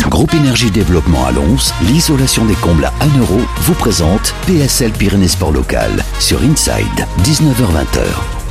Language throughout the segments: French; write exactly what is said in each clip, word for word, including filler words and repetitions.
Groupe Énergie Développement à Lons, l'isolation des combles à un euro, vous présente P S L Pyrénées Sport Local sur Inside, dix-neuf heures vingt.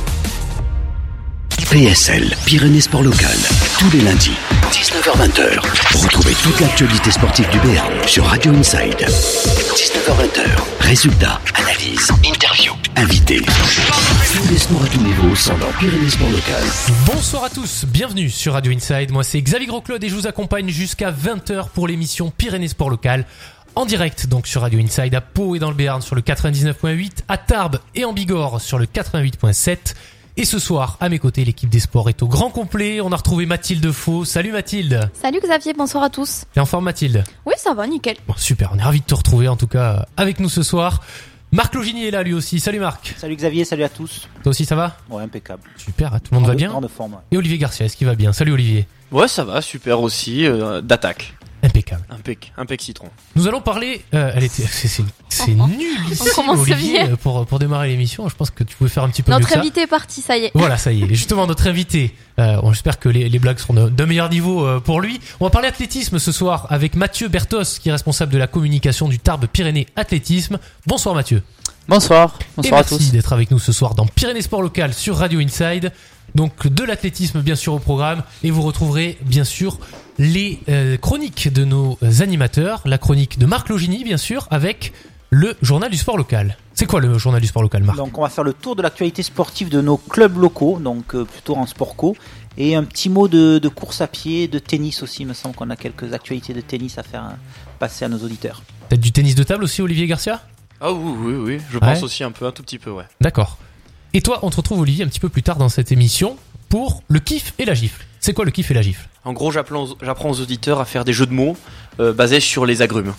P S L Pyrénées Sport Local, tous les lundis, dix-neuf heures vingt. Retrouvez toute l'actualité sportive du Béarn sur Radio Inside. dix-neuf heures vingt. Résultats, analyses, interviews, invités. Tous les sports à tout niveau sont dans Pyrénées Sport Local. Bonsoir à tous, bienvenue sur Radio Inside. Moi c'est Xavier Grosclaude et je vous accompagne jusqu'à vingt heures pour l'émission Pyrénées Sport Local. En direct donc sur Radio Inside à Pau et dans le Béarn sur le quatre-vingt-dix-neuf virgule huit, à Tarbes et en Bigorre sur le quatre-vingt-huit virgule sept. Et ce soir, à mes côtés, l'équipe des sports est au grand complet. On a retrouvé Mathilde Faux. Salut Mathilde. Salut Xavier, bonsoir à tous. T'es en forme Mathilde ? Oui, ça va, nickel. Bon, super, on est ravis de te retrouver en tout cas avec nous ce soir. Marc Logini est là lui aussi. Salut Marc. Salut Xavier, salut à tous. Toi aussi ça va ? Ouais, impeccable. Super, tout le monde grande, va bien ? Grande forme, ouais. Et Olivier Garcia, est-ce qu'il va bien ? Salut Olivier. Ouais, ça va, super aussi, euh, d'attaque. Impeccable. Impec, impec citron. Nous allons parler. Euh, elle était, c'est, c'est, c'est oh, nul ici, on commence Olivier, bien. pour pour démarrer l'émission. Je pense que tu pouvais faire un petit peu Notre mieux que ça. invité est parti, ça y est. Voilà, ça y est. Justement, notre invité. Euh, bon, j'espère que les, les blagues seront de- d'un meilleur niveau euh, pour lui. On va parler athlétisme ce soir avec Mathieu Bertos, qui est responsable de la communication du Tarbes Pyrénées Athlétisme. Bonsoir Mathieu. Bonsoir, bonsoir Et à merci tous. d'être avec nous ce soir dans Pyrénées Sport Local sur Radio Inside. Donc de l'athlétisme bien sûr au programme et vous retrouverez bien sûr les euh, chroniques de nos animateurs, la chronique de Marc Logini bien sûr avec le journal du sport local. C'est quoi le journal du sport local, Marc ? Donc on va faire le tour de l'actualité sportive de nos clubs locaux, donc euh, plutôt en sport co, et un petit mot de, de course à pied, de tennis aussi. Il me semble qu'on a quelques actualités de tennis à faire hein, passer à nos auditeurs. Peut-être du tennis de table aussi, Olivier Garcia ? Ah oui, oui, oui, je pense Ouais. aussi un peu, un tout petit peu, ouais. D'accord. Et toi, on te retrouve Olivier un petit peu plus tard dans cette émission pour le kiff et la gifle. C'est quoi le kiff et la gifle ? En gros, j'apprends aux, j'apprends aux auditeurs à faire des jeux de mots euh, basés sur les agrumes.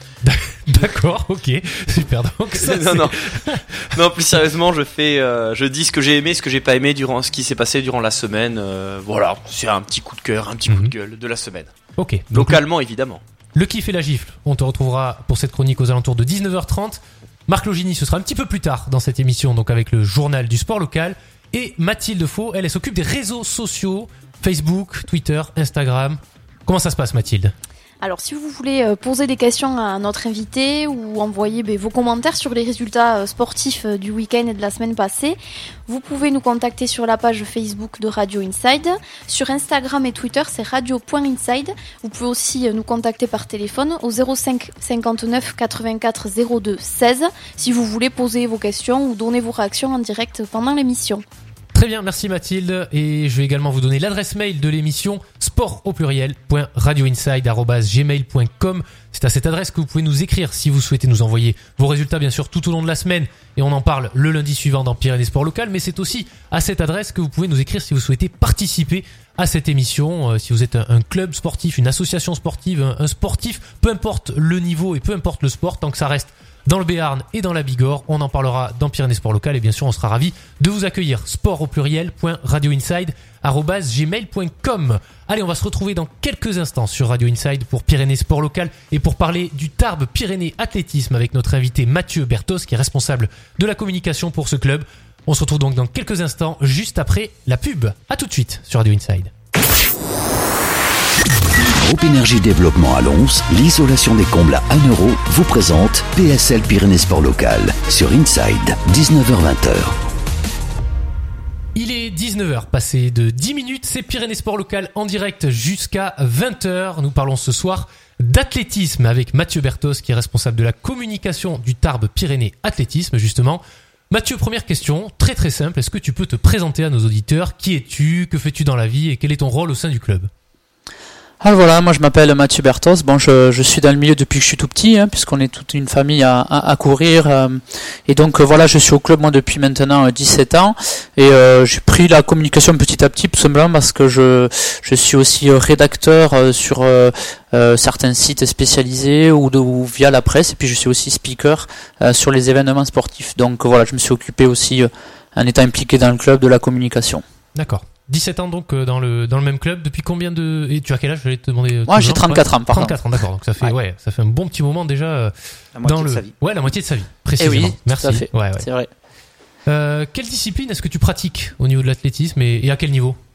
D'accord, ok, super. Donc ça, non, c'est- non, non, plus sérieusement, je fais, euh, je dis ce que j'ai aimé, ce que j'ai pas aimé durant ce qui s'est passé durant la semaine. Euh, voilà, c'est un petit coup de cœur, un petit coup Mhm. de gueule de la semaine. Ok. Donc, Localement, évidemment. le kiff et la gifle, on te retrouvera pour cette chronique aux alentours de dix-neuf heures trente. Marc Logini, ce sera un petit peu plus tard dans cette émission, donc avec le journal du sport local. Et Mathilde Faux, elle, elle s'occupe des réseaux sociaux, Facebook, Twitter, Instagram. Comment ça se passe Mathilde ? Alors, si vous voulez euh, poser des questions à notre invité ou envoyer ben, vos commentaires sur les résultats euh, sportifs euh, du week-end et de la semaine passée, vous pouvez nous contacter sur la page Facebook de Radio Inside. Sur Instagram et Twitter, c'est radio point inside. Vous pouvez aussi euh, nous contacter par téléphone au zéro cinq cinquante-neuf quatre-vingt-quatre zéro deux seize si vous voulez poser vos questions ou donner vos réactions en direct pendant l'émission. Très bien, merci Mathilde. Et je vais également vous donner l'adresse mail de l'émission sport au pluriel point radioinside arobase gmail point com. C'est à cette adresse que vous pouvez nous écrire si vous souhaitez nous envoyer vos résultats bien sûr tout au long de la semaine et on en parle le lundi suivant dans Pyrénées Sport Local, mais c'est aussi à cette adresse que vous pouvez nous écrire si vous souhaitez participer à cette émission, euh, si vous êtes un, un club sportif, une association sportive, un, un sportif, peu importe le niveau et peu importe le sport, tant que ça reste dans le Béarn et dans la Bigorre, on en parlera dans Pyrénées Sport Local et bien sûr on sera ravis de vous accueillir. Sport au pluriel point radioinside arobase gmail point com. Allez, on va se retrouver dans quelques instants sur Radio Inside pour Pyrénées Sport Local et pour parler du Tarbes Pyrénées Athlétisme avec notre invité Mathieu Bertos qui est responsable de la communication pour ce club. On se retrouve donc dans quelques instants juste après la pub. À tout de suite sur Radio Inside. Groupe Énergie Développement à Lons, l'isolation des combles à un euro, vous présente P S L Pyrénées Sport Local sur Inside, dix-neuf heures vingt. Il est dix-neuf heures, passé de dix minutes, c'est Pyrénées Sport Local en direct jusqu'à vingt heures. Nous parlons ce soir d'athlétisme avec Mathieu Bertos qui est responsable de la communication du Tarbes Pyrénées Athlétisme justement. Mathieu, première question, très très simple, est-ce que tu peux te présenter à nos auditeurs ? Qui es-tu ? Que fais-tu dans la vie ? Et quel est ton rôle au sein du club ? Alors voilà, moi je m'appelle Mathieu Bertos, bon je, je suis dans le milieu depuis que je suis tout petit, hein, puisqu'on est toute une famille à, à, à courir, euh, et donc euh, voilà, je suis au club moi depuis maintenant euh, dix-sept ans, et euh, j'ai pris la communication petit à petit, tout simplement parce que je, je suis aussi euh, rédacteur euh, sur euh, euh, certains sites spécialisés ou, de, ou via la presse, et puis je suis aussi speaker euh, sur les événements sportifs, donc euh, voilà, je me suis occupé aussi, euh, en étant impliqué dans le club, de la communication. D'accord. dix-sept ans donc euh, dans le dans le même club. Depuis combien de et tu as quel âge? J'allais te demander. Moi, j'ai trente-quatre ans, pardon. trente-quatre ans, d'accord. Donc ça fait ouais. ouais, ça fait un bon petit moment déjà euh, La moitié dans de le sa vie. ouais, la moitié de sa vie précisément. Eh oui, merci. tout à fait. Ouais, ouais. C'est vrai. Euh, quelle discipline est-ce que tu pratiques au niveau de l'athlétisme et, et à quel niveau?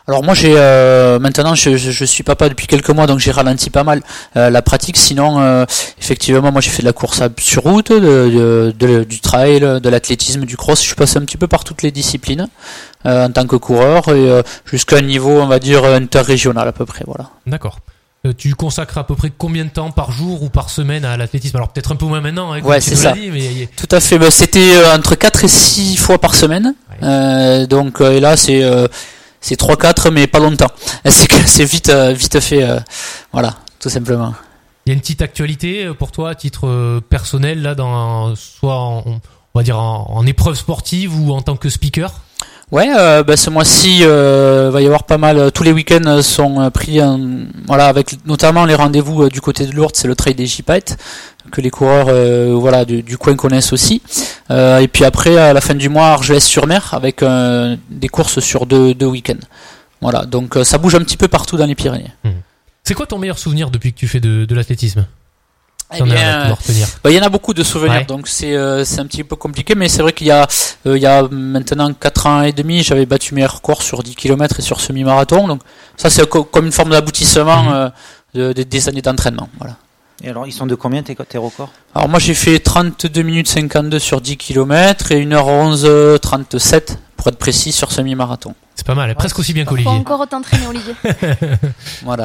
Alors moi j'ai euh, maintenant je, je je suis papa depuis quelques mois donc j'ai ralenti pas mal euh, la pratique. Sinon euh, effectivement moi j'ai fait de la course à, sur route, de, de, de, du trail, de l'athlétisme, du cross. Je suis passé un petit peu par toutes les disciplines euh, en tant que coureur et euh, jusqu'à un niveau on va dire interrégional à peu près, voilà. D'accord. Euh, tu consacres à peu près combien de temps par jour ou par semaine à l'athlétisme? Alors peut-être un peu moins maintenant, hein, comme ouais, tu c'est nous ça. l'as dit, mais Tout à fait. Bah, c'était euh, entre quatre et six fois par semaine. Ouais. Euh, donc euh, et là c'est euh, c'est trois quatre mais pas longtemps. C'est que c'est vite euh, vite fait euh, voilà, tout simplement. il y a une petite actualité pour toi à titre euh, personnel là, dans soit en, on va dire en, en épreuve sportive ou en tant que speaker? Ouais, euh, bah, ce mois-ci, euh, va y avoir pas mal. Tous les week-ends sont euh, pris, en, voilà, avec notamment les rendez-vous euh, du côté de Lourdes, c'est le trail des Gypaètes que les coureurs, euh, voilà, du, du coin connaissent aussi. Euh, et puis après, à la fin du mois, Argelès-sur-Mer avec euh, des courses sur deux, deux week-ends. Voilà, donc euh, ça bouge un petit peu partout dans les Pyrénées. Mmh. C'est quoi ton meilleur souvenir depuis que tu fais de, de l'athlétisme? Eh T'en as bien, à retenir. bah, il y en a beaucoup de souvenirs, Ouais. donc c'est euh, c'est un petit peu compliqué, mais c'est vrai qu'il y a euh, il y a maintenant quatre ans et demi, j'avais battu mes records sur dix kilomètres et sur semi-marathon, donc ça c'est co- comme une forme d'aboutissement Mhm. euh, de, de- des années d'entraînement, voilà. Et alors, ils sont de combien tes, tes records? Alors moi j'ai fait trente-deux minutes cinquante-deux sur dix kilomètres et une heure onze trente-sept pour être précis sur semi-marathon. C'est pas mal, hein, presque aussi bien Faut qu'Olivier. encore t'entraîner, Olivier. Voilà.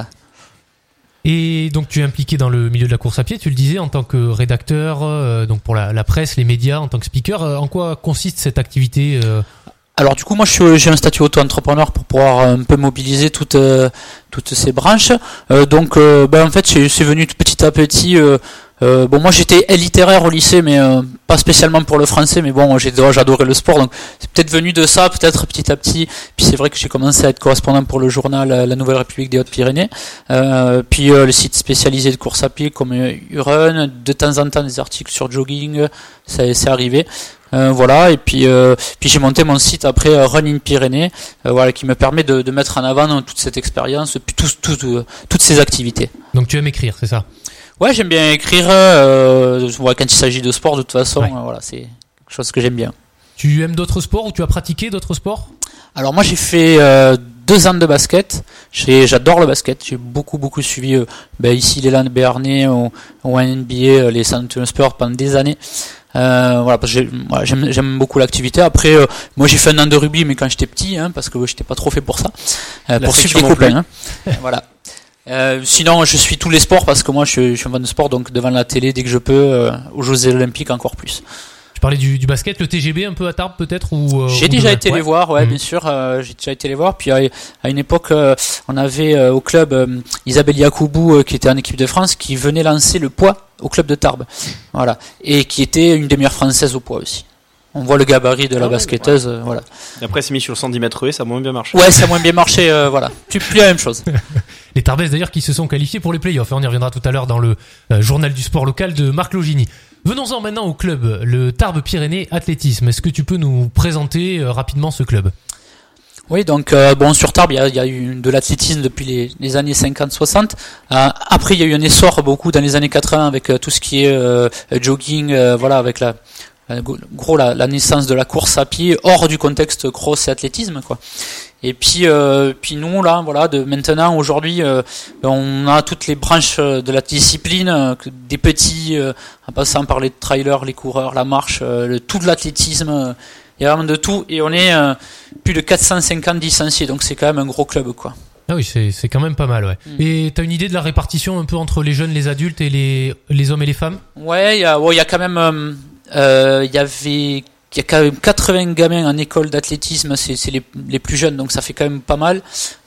Et donc tu es impliqué dans le milieu de la course à pied, tu le disais, en tant que rédacteur, euh, donc pour la, la presse, les médias, en tant que speaker. Euh, en quoi consiste cette activité euh Alors du coup moi je suis, j'ai un statut auto-entrepreneur pour pouvoir un peu mobiliser toutes euh, toutes ces branches. Euh, donc euh, ben en fait c'est, c'est venu petit à petit. Euh, euh, bon moi j'étais littéraire au lycée mais euh, pas spécialement pour le français, mais bon j'ai, j'adorais le sport donc c'est peut-être venu de ça peut-être petit à petit. Puis c'est vrai que j'ai commencé à être correspondant pour le journal La Nouvelle République des Hautes-Pyrénées. Euh, puis euh, les sites spécialisés de course à pied comme euh, Urun, de temps en temps des articles sur jogging, ça c'est arrivé. Euh, voilà, et puis euh, puis j'ai monté mon site après euh, Run in Pyrénées, euh, voilà, qui me permet de, de mettre en avant euh, toute cette expérience, puis tout, tout, euh, toutes ces activités. Donc tu aimes écrire, c'est ça? Ouais, j'aime bien écrire. Euh, ouais, quand il s'agit de sport, de toute façon, Ouais. euh, voilà, c'est quelque chose que j'aime bien. Tu aimes d'autres sports ou tu as pratiqué d'autres sports? Alors moi, j'ai fait euh, deux ans de basket. J'ai, j'adore le basket. J'ai beaucoup beaucoup suivi euh, ben, ici les Landes Béarnais ou, ou en N B A, euh, les San Antonio Spurs pendant des années. Euh, voilà, parce que j'ai, voilà, j'aime, j'aime beaucoup l'activité. Après, euh, moi j'ai fait un an de rugby, mais quand j'étais petit, hein, parce que j'étais pas trop fait pour ça, euh, pour suivre les copains. Hein. Voilà. Euh, sinon, je suis tous les sports parce que moi je suis, je suis un fan de sport, donc devant la télé dès que je peux, euh, aux Jeux Olympiques encore plus. Tu parlais du, du basket, le T G B un peu à Tarbes peut-être ou euh, J'ai ou déjà de- été ouais. les voir, ouais, Mhm. bien sûr. Euh, j'ai déjà été les voir. Puis à, à une époque, euh, on avait euh, au club euh, Isabelle Yacoubou, euh, qui était en équipe de France, qui venait lancer le poids au club de Tarbes, voilà, et qui était une des meilleures françaises au poids aussi. On voit le gabarit de la Ah ouais, basketteuse, euh, voilà. Et après, c'est mis sur le cent dix mètres haies, ça a moins bien marché. Ouais, ça a moins bien marché, euh, voilà. Plus, plus la même chose. Les Tarbaises d'ailleurs qui se sont qualifiés pour les playoffs. On y reviendra tout à l'heure dans le euh, journal du sport local de Marc Logini. Venons-en maintenant au club, le Tarbes Pyrénées Athlétisme. Est-ce que tu peux nous présenter euh, rapidement ce club? Oui, donc euh, bon, sur Tarbes, il y a, il y a eu de l'athlétisme depuis les, les années cinquante soixante. Euh, après, il y a eu un essor beaucoup dans les années quatre-vingts avec euh, tout ce qui est euh, jogging, euh, voilà, avec la, la gros la, la naissance de la course à pied hors du contexte cross et athlétisme, quoi. Et puis, euh, puis nous là, voilà, de maintenant aujourd'hui, euh, on a toutes les branches de la discipline, euh, des petits, euh, en passant par les trailers, les coureurs, la marche, euh, le, tout de l'athlétisme. Euh, il y a vraiment de tout, et on est euh, plus de quatre cent cinquante licenciés, donc c'est quand même un gros club, quoi. Ah oui, c'est c'est quand même pas mal, ouais. Mm. Et t'as une idée de la répartition un peu entre les jeunes, les adultes et les les hommes et les femmes? Ouais, il y a, ouais, il y a quand même, euh, euh, il y avait, il y a quand même quatre-vingts gamins en école d'athlétisme, c'est c'est les les plus jeunes, donc ça fait quand même pas mal.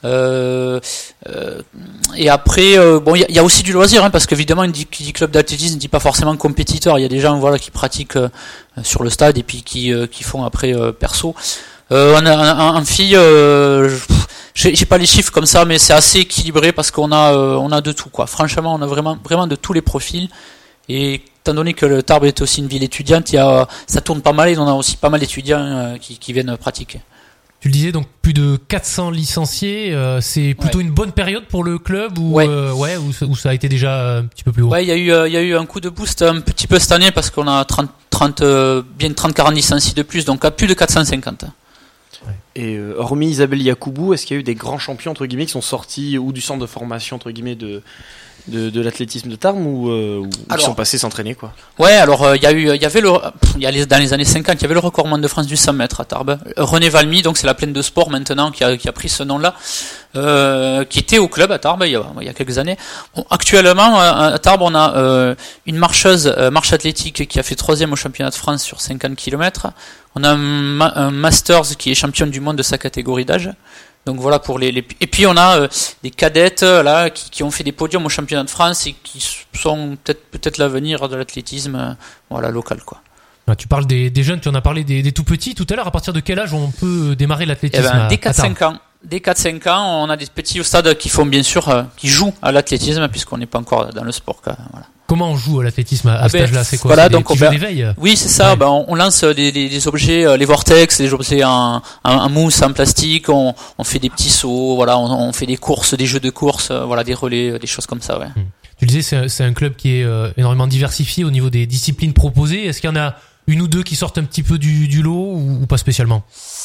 Euh, euh, et après, euh, bon, il y a, il y a aussi du loisir, hein, parce qu'évidemment, qui dit, dit club d'athlétisme ne dit pas forcément compétiteur. Il y a des gens, voilà, qui pratiquent euh, sur le stade et puis qui euh, qui font après euh, perso. Euh, on a en, en filles, euh, j'ai, j'ai pas les chiffres comme ça, mais c'est assez équilibré parce qu'on a euh, on a de tout, quoi. Franchement, on a vraiment vraiment de tous les profils. Et étant donné que le Tarbes est aussi une ville étudiante, il y a, ça tourne pas mal et on a aussi pas mal d'étudiants euh, qui, qui viennent pratiquer. Tu le disais, donc plus de quatre cents licenciés, euh, c'est plutôt Ouais. une bonne période pour le club ou Ouais. euh, ouais, ou, ça- ou ça a été déjà un petit peu plus haut? Ouais, il y a eu euh, il y a eu un coup de boost un petit peu cette année parce qu'on a trente trente euh, bien trente quarante licenciés de plus, donc à plus de quatre cent cinquante. Et euh, hormis Isabelle Yacoubou, est-ce qu'il y a eu des grands champions entre guillemets qui sont sortis ou du centre de formation entre guillemets de de, de l'athlétisme de Tarbes ou, euh, ou alors, qui sont passés s'entraîner quoi? Ouais, alors il euh, y a eu, il y avait le, il y a les, dans les années cinquante, il y avait le recordman de France du cent mètres à Tarbes. René Valmy, donc c'est la plaine de sport maintenant qui a, qui a pris ce nom-là, euh, qui était au club à Tarbes il y a, il y a quelques années. Bon, actuellement à Tarbes, on a euh, une marcheuse euh, marche athlétique qui a fait troisième au championnat de France sur cinquante kilomètres. On a un, ma- un Masters qui est championne du monde de sa catégorie d'âge. Donc voilà pour les, les... et puis on a euh, des cadettes là qui, qui ont fait des podiums au championnat de France et qui sont peut-être peut-être l'avenir de l'athlétisme euh, voilà local quoi. Ah, tu parles des, des jeunes, tu en as parlé des, des tout petits tout à l'heure. À partir de quel âge on peut démarrer l'athlétisme? Eh ben, à, dès quatre cinq ans. Dès quatre cinq ans, on a des petits au stade qui font bien sûr, euh, qui jouent à l'athlétisme puisqu'on n'est pas encore dans le sport. Quoi, voilà. Comment on joue à l'athlétisme à, à ah cet ben, âge-là? C'est quoi? Voilà, c'est des donc petits on jeux va... d'éveil? Oui, c'est ça. Ouais. Ben, on, on lance des, des, des objets, euh, les vortex, des objets en, en, en mousse, en plastique. On, on fait des petits sauts. Voilà, on, on fait des courses, des jeux de course. Euh, voilà, des relais, des choses comme ça. Ouais. Hum. Tu le disais, c'est un, c'est un club qui est euh, énormément diversifié au niveau des disciplines proposées. Est-ce qu'il y en a une ou deux qui sortent un petit peu du, du lot ou, ou pas spécialement?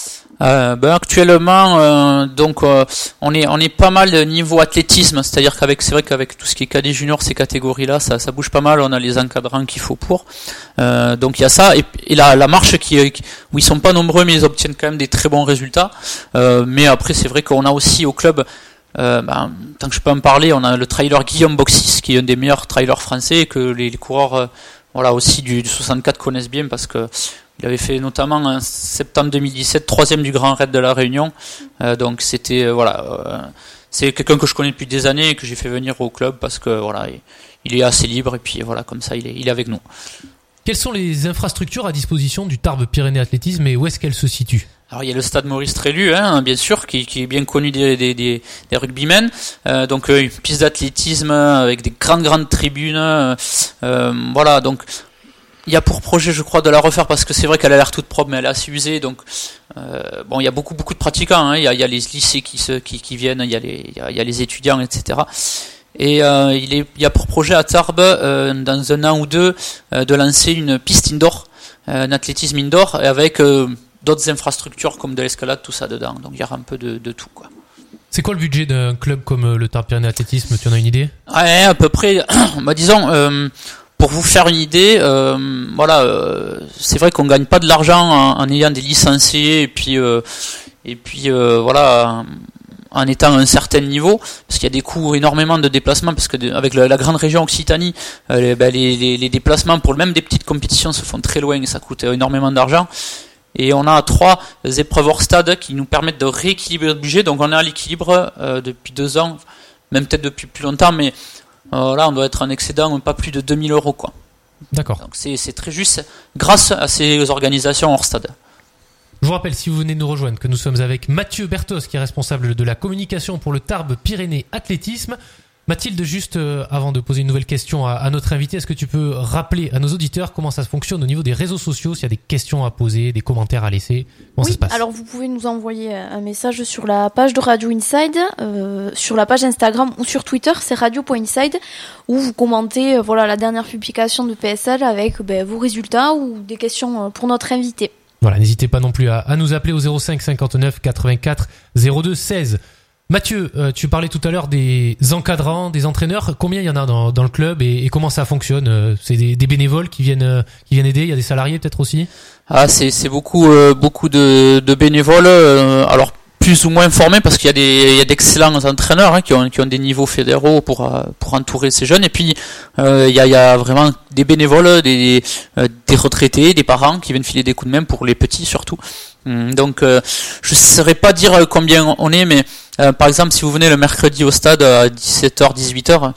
Euh, ben actuellement, euh, donc euh, on est on est pas mal de niveau athlétisme, c'est-à-dire qu'avec c'est vrai qu'avec tout ce qui est cadet junior, ces catégories-là, ça ça bouge pas mal. On a les encadrants qu'il faut pour. Euh, donc il y a ça et, et la la marche qui, qui où ils sont pas nombreux mais ils obtiennent quand même des très bons résultats. Euh, mais après c'est vrai qu'on a aussi au club. Euh, ben, tant que je peux en parler, on a le trailer Guillaume Boxis qui est un des meilleurs trailers français et que les, les coureurs euh, voilà aussi du, du soixante-quatre connaissent bien parce que il avait fait notamment en septembre deux mille dix-sept troisième du Grand Raid de la Réunion. Euh, donc c'était euh, voilà, euh, c'est quelqu'un que je connais depuis des années et que j'ai fait venir au club parce que voilà, il, il est assez libre et puis voilà comme ça il est il est avec nous. Quelles sont les infrastructures à disposition du Tarbes Pyrénées Athlétisme et où est-ce qu'elles se situent? Alors il y a le stade Maurice Trélu, hein, bien sûr, qui, qui est bien connu des, des, des, des rugbymen. Euh, donc euh, une piste d'athlétisme avec des grandes grandes tribunes. Euh, euh, voilà, donc il y a pour projet, je crois, de la refaire parce que c'est vrai qu'elle a l'air toute propre, mais elle est assez usée. Donc euh, bon, il y a beaucoup beaucoup de pratiquants. Hein, il y a, il y a les lycées qui se qui, qui viennent, il y a les il y a, il y a les étudiants, et cetera. Et euh, il, est, il y a pour projet à Tarbes, euh, dans un an ou deux, euh, de lancer une piste indoor, euh, un athlétisme indoor, avec euh, d'autres infrastructures comme de l'escalade, tout ça dedans. Donc il y aura un peu de, de tout, quoi. C'est quoi le budget d'un club comme le Tarbes Pyrénées Athlétisme? Tu en as une idée? Ouais, à peu près. Bah, disons, euh, pour vous faire une idée, euh, voilà, euh, c'est vrai qu'on gagne pas de l'argent en, en ayant des licenciés et puis euh, et puis euh, voilà. En étant à un certain niveau, parce qu'il y a des coûts énormément de déplacements, parce que de, avec la, la grande région Occitanie, euh, les, ben les, les, les déplacements pour même des petites compétitions se font très loin et ça coûte énormément d'argent. Et on a trois épreuves hors stade qui nous permettent de rééquilibrer le budget, donc on est à l'équilibre euh, depuis deux ans, même peut-être depuis plus longtemps, mais euh, là on doit être en excédent pas plus de deux mille euros, quoi. D'accord. Donc c'est, c'est très juste grâce à ces organisations hors stade. Je vous rappelle, si vous venez de nous rejoindre, que nous sommes avec Mathieu Bertos, qui est responsable de la communication pour le Tarbes Pyrénées Athlétisme. Mathilde, juste euh, avant de poser une nouvelle question à, à notre invité, est-ce que tu peux rappeler à nos auditeurs comment ça fonctionne au niveau des réseaux sociaux, s'il y a des questions à poser, des commentaires à laisser, comment oui, ça se passe? Alors vous pouvez nous envoyer un message sur la page de Radio Inside, euh, sur la page Instagram ou sur Twitter, c'est radio point inside, où vous commentez euh, voilà, la dernière publication de P S L avec ben, vos résultats ou des questions pour notre invité. Voilà, n'hésitez pas non plus à, à nous appeler au zéro cinq cinquante-neuf quatre-vingt-quatre zéro deux seize. Mathieu, euh, tu parlais tout à l'heure des encadrants, des entraîneurs. Combien il y en a dans, dans le club et, et comment ça fonctionne? euh, C'est des, des bénévoles qui viennent, euh, qui viennent aider. Il y a des salariés peut-être aussi? Ah, c'est, c'est beaucoup, euh, beaucoup de, de bénévoles. Euh, alors plus ou moins formés parce qu'il y a des, il y a d'excellents entraîneurs hein, qui ont, qui ont des niveaux fédéraux pour, euh, pour entourer ces jeunes. Et puis euh, il y a, il y a vraiment des bénévoles, des, euh, des retraités, des parents qui viennent filer des coups de main pour les petits surtout. Donc euh, je ne saurais pas dire combien on est, mais euh, par exemple si vous venez le mercredi au stade à dix-sept heures, dix-huit heures,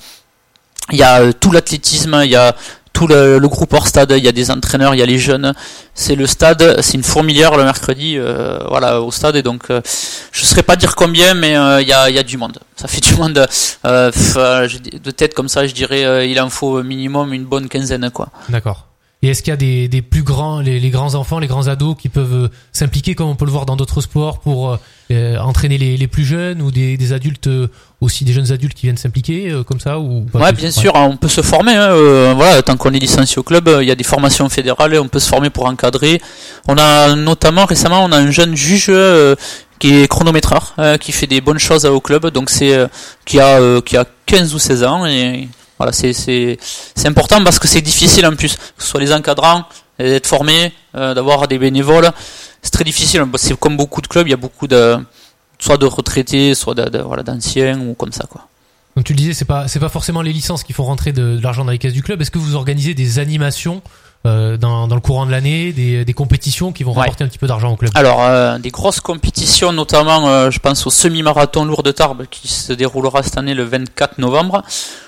il y a euh, tout l'athlétisme, il y a tout le, le groupe hors stade, il y a des entraîneurs, il y a les jeunes. C'est le stade, c'est une fourmilière le mercredi, euh, voilà au stade et donc euh, je ne saurais pas dire combien, mais euh, il y a, il y a du monde. Ça fait du monde euh, de tête comme ça, je dirais euh, il en faut minimum une bonne quinzaine quoi. D'accord. Et est-ce qu'il y a des, des plus grands, les, les grands enfants, les grands ados qui peuvent euh, s'impliquer comme on peut le voir dans d'autres sports pour euh, entraîner les, les plus jeunes, ou des, des adultes euh, aussi, des jeunes adultes qui viennent s'impliquer euh, comme ça, ou pas? Ouais, bien sûr, on peut se former. Hein, euh, voilà, tant qu'on est licencié au club, il y a des formations fédérales, on peut se former pour encadrer. On a notamment récemment, on a un jeune juge euh, qui est chronométreur, euh, qui fait des bonnes choses au club, donc c'est euh, qui a euh, qui a quinze ou seize ans, et voilà, c'est c'est c'est important parce que c'est difficile en plus, que ce soit les encadrants, d'être formés, euh, d'avoir des bénévoles, c'est très difficile. C'est comme beaucoup de clubs, il y a beaucoup de soit de retraités, soit de, de voilà d'anciens ou comme ça quoi. Donc tu le disais, c'est pas c'est pas forcément les licences qui font rentrer de, de l'argent dans les caisses du club. Est-ce que vous organisez des animations euh, dans dans le courant de l'année, des des compétitions qui vont ouais. rapporter un petit peu d'argent au club? Alors euh, des grosses compétitions, notamment euh, je pense au semi-marathon lourd de Tarbes qui se déroulera cette année le vingt-quatre novembre.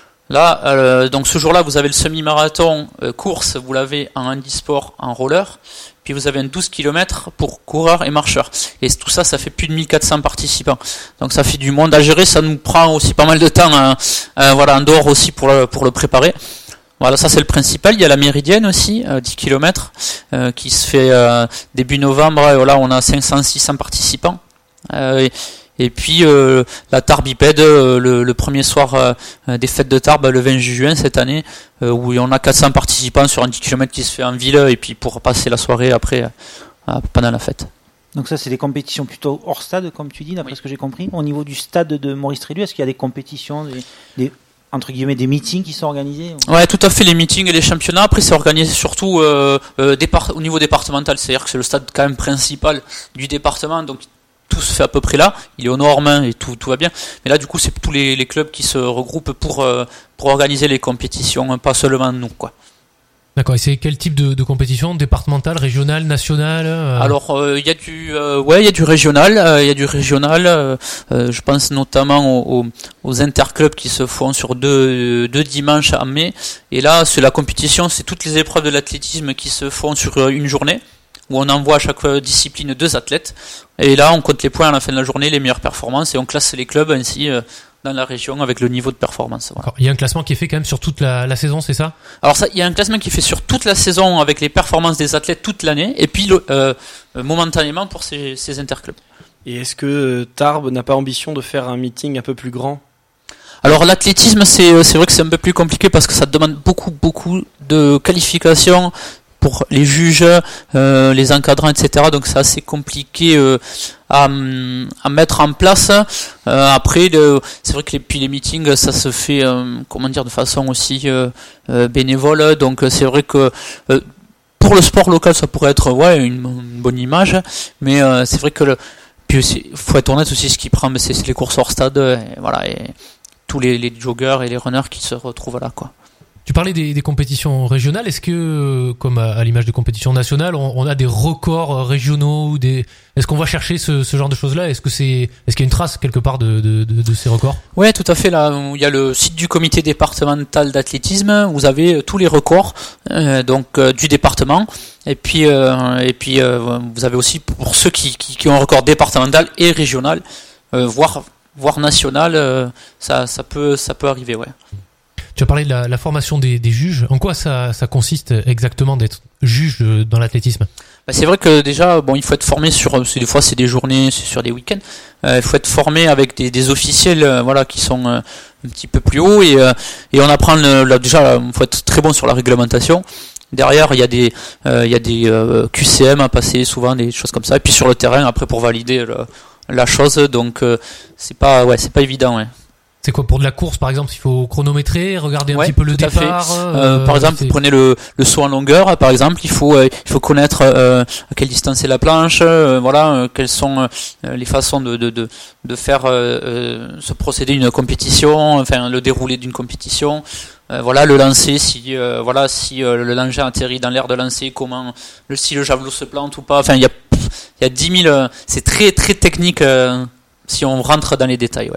Là, euh, donc ce jour-là, vous avez le semi-marathon euh, course, vous l'avez en handisport, en roller, puis vous avez un douze kilomètres pour coureurs et marcheurs. Et tout ça, ça fait plus de mille quatre cents participants. Donc ça fait du monde à gérer, ça nous prend aussi pas mal de temps, hein, euh, voilà, en dehors aussi pour le, pour le préparer. Voilà, ça c'est le principal. Il y a la méridienne aussi, euh, dix kilomètres, euh, qui se fait euh, début novembre, et voilà, on a cinq cents six cents participants. Euh, et, Et puis euh, la Tarbipède, euh, le, le premier soir euh, des fêtes de Tarbes, le vingt juin cette année, euh, où on a quatre cents participants sur un dix kilomètres qui se fait en ville, et puis pour passer la soirée après, euh, pendant la fête. Donc ça, c'est des compétitions plutôt hors stade, comme tu dis, d'après oui. ce que j'ai compris. Au niveau du stade de Maurice Trélu, est-ce qu'il y a des compétitions, des, des, entre guillemets, des meetings qui sont organisés? Ouais, tout à fait, les meetings et les championnats. Après, c'est organisé surtout euh, euh, départ, au niveau départemental, c'est-à-dire que c'est le stade quand même principal du département, donc tout se fait à peu près là, il est aux normes et tout, tout va bien. Mais là, du coup, c'est tous les, les clubs qui se regroupent pour, euh, pour organiser les compétitions, pas seulement nous, quoi. D'accord, et c'est quel type de, de compétition? Départementale, régionale, nationale euh... Alors, il euh, y a du, euh, ouais, il y a du régional, il euh, y a du régional. Euh, je pense notamment aux, aux interclubs qui se font sur deux, deux dimanches en mai. Et là, c'est la compétition, c'est toutes les épreuves de l'athlétisme qui se font sur une journée, où on envoie à chaque discipline deux athlètes, et là on compte les points à la fin de la journée, les meilleures performances, et on classe les clubs ainsi euh, dans la région avec le niveau de performance. Voilà. Il y a un classement qui est fait quand même sur toute la, la saison, c'est ça? Alors ça, il y a un classement qui est fait sur toute la saison avec les performances des athlètes toute l'année, et puis euh, momentanément pour ces, ces interclubs. Et est-ce que Tarbes n'a pas ambition de faire un meeting un peu plus grand? Alors l'athlétisme, c'est, c'est vrai que c'est un peu plus compliqué parce que ça demande beaucoup beaucoup de qualifications pour les juges, euh, les encadrants, et cetera. Donc c'est assez compliqué euh, à, à mettre en place. Euh, après, le, c'est vrai que les, puis les meetings, ça se fait, euh, comment dire, de façon aussi euh, euh, bénévole. Donc c'est vrai que euh, pour le sport local, ça pourrait être ouais une, une bonne image, mais euh, c'est vrai que le, puis aussi, faut être honnête aussi, ce qui prend, c'est, c'est les courses hors stade, et voilà, et tous les, les joggers et les runners qui se retrouvent là, quoi. Tu parlais des, des compétitions régionales. Est-ce que, comme à, à l'image des compétitions nationales, on, on a des records régionaux ou des... Est-ce qu'on va chercher ce, ce genre de choses-là? Est-ce que c'est, est-ce qu'il y a une trace quelque part de, de, de, de ces records? Ouais, tout à fait. Là, il y a le site du comité départemental d'athlétisme. Vous avez tous les records euh, donc euh, du département. Et puis, euh, et puis, euh, vous avez aussi pour ceux qui, qui, qui ont un record départemental et régional, euh, voire, voire national. Euh, ça, ça peut, ça peut arriver, ouais. Tu as parlé de la, la formation des, des juges. En quoi ça, ça consiste exactement d'être juge dans l'athlétisme? Bah c'est vrai que déjà, bon, il faut être formé sur, c'est, des fois c'est des journées, c'est sur des week-ends. Euh, il faut être formé avec des, des officiels, euh, voilà, qui sont euh, un petit peu plus hauts, et, euh, et on apprend le, là, déjà, il faut être très bon sur la réglementation. Derrière, il y a des, euh, il y a des euh, Q C M à passer, souvent des choses comme ça. Et puis sur le terrain, après pour valider le, la chose, donc euh, c'est pas, ouais, c'est pas évident, ouais. C'est quoi pour de la course, par exemple? Il faut chronométrer, regarder un ouais, petit peu le départ. Euh, euh, par exemple, c'est... vous prenez le, le saut en longueur. Par exemple, il faut euh, il faut connaître euh, à quelle distance est la planche. Euh, voilà, euh, quelles sont euh, les façons de de de, de faire euh, ce procédé une compétition, enfin le déroulé d'une compétition. Euh, voilà, le lancer, si euh, voilà si euh, le langer atterrit dans l'air de lancer, comment le si le javelot se plante ou pas. Enfin, il y a il y a dix mille. Euh, c'est très très technique euh, si on rentre dans les détails. Ouais.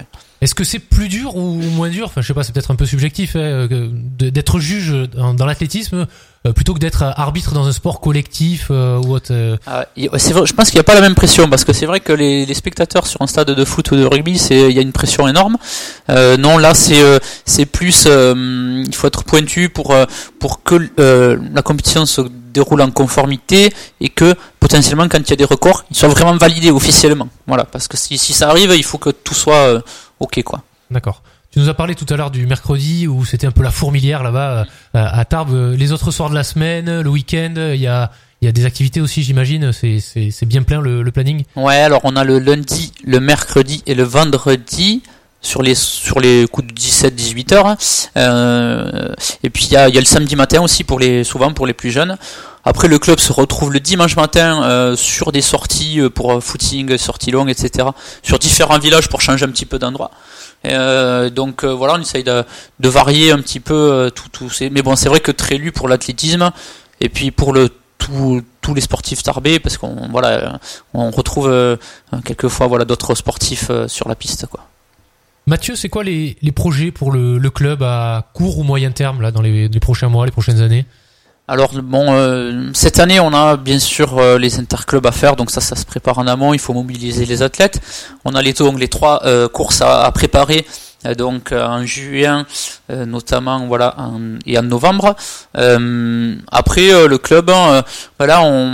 Est-ce que c'est plus dur ou moins dur? Enfin, je sais pas, c'est peut-être un peu subjectif hein, d'être juge dans, dans l'athlétisme euh, plutôt que d'être arbitre dans un sport collectif euh, ou autre. Euh... Ah, c'est vrai, je pense qu'il n'y a pas la même pression parce que c'est vrai que les, les spectateurs sur un stade de foot ou de rugby, c'est il y a une pression énorme. Euh, non, là c'est euh, c'est plus euh, il faut être pointu pour euh, pour que euh, la compétition se déroule en conformité et que potentiellement quand il y a des records, ils soient vraiment validés officiellement. Voilà, parce que si si ça arrive, il faut que tout soit euh, ok quoi. D'accord. Tu nous as parlé tout à l'heure du mercredi où c'était un peu la fourmilière là-bas à Tarbes. Les autres soirs de la semaine, le week-end, il y a il y a des activités aussi, j'imagine. C'est c'est c'est bien plein le, le planning. Ouais, alors on a le lundi, le mercredi et le vendredi. Sur les sur les coups de dix-sept à dix-huit heures hein. euh, et puis il y a il y a le samedi matin aussi pour les souvent pour les plus jeunes. Après le club se retrouve le dimanche matin euh, sur des sorties pour footing, sorties longues, et cetera. Sur différents villages pour changer un petit peu d'endroit. Euh, donc euh, voilà, on essaye de, de varier un petit peu euh, tout tout ces. Mais bon, c'est vrai que très lu pour l'athlétisme et puis pour le tout, tous les sportifs tarbés parce qu'on voilà on retrouve euh, quelquefois voilà d'autres sportifs euh, sur la piste quoi. Mathieu, c'est quoi les, les projets pour le, le club à court ou moyen terme là dans les, les prochains mois, les prochaines années? Alors bon, euh, cette année on a bien sûr euh, les interclubs à faire, donc ça ça se prépare en amont, il faut mobiliser les athlètes. On a les, donc, les trois euh, courses à, à préparer, euh, donc euh, en juin euh, notamment voilà en, et en novembre. Euh, après euh, le club, euh, voilà on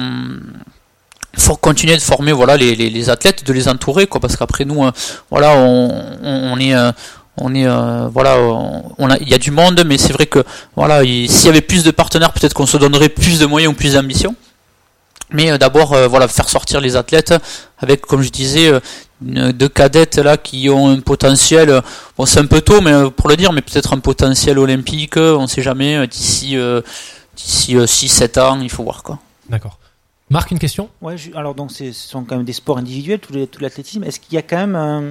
faut continuer de former voilà les, les, les athlètes, de les entourer quoi, parce qu'après nous euh, voilà on, on, on est euh, on est euh, voilà on a il y a du monde, mais c'est vrai que voilà il, s'il y avait plus de partenaires, peut-être qu'on se donnerait plus de moyens ou plus d'ambition. Mais euh, d'abord euh, voilà faire sortir les athlètes avec, comme je disais, euh, une, deux cadettes là qui ont un potentiel, euh, bon c'est un peu tôt mais euh, pour le dire, mais peut-être un potentiel olympique, euh, on sait jamais, euh, d'ici euh, d'ici euh, six sept ans, il faut voir quoi. D'accord. Marc, une question? Ouais, je, alors donc c'est, ce sont quand même des sports individuels, tout, les, tout l'athlétisme. Est-ce qu'il y a quand même un,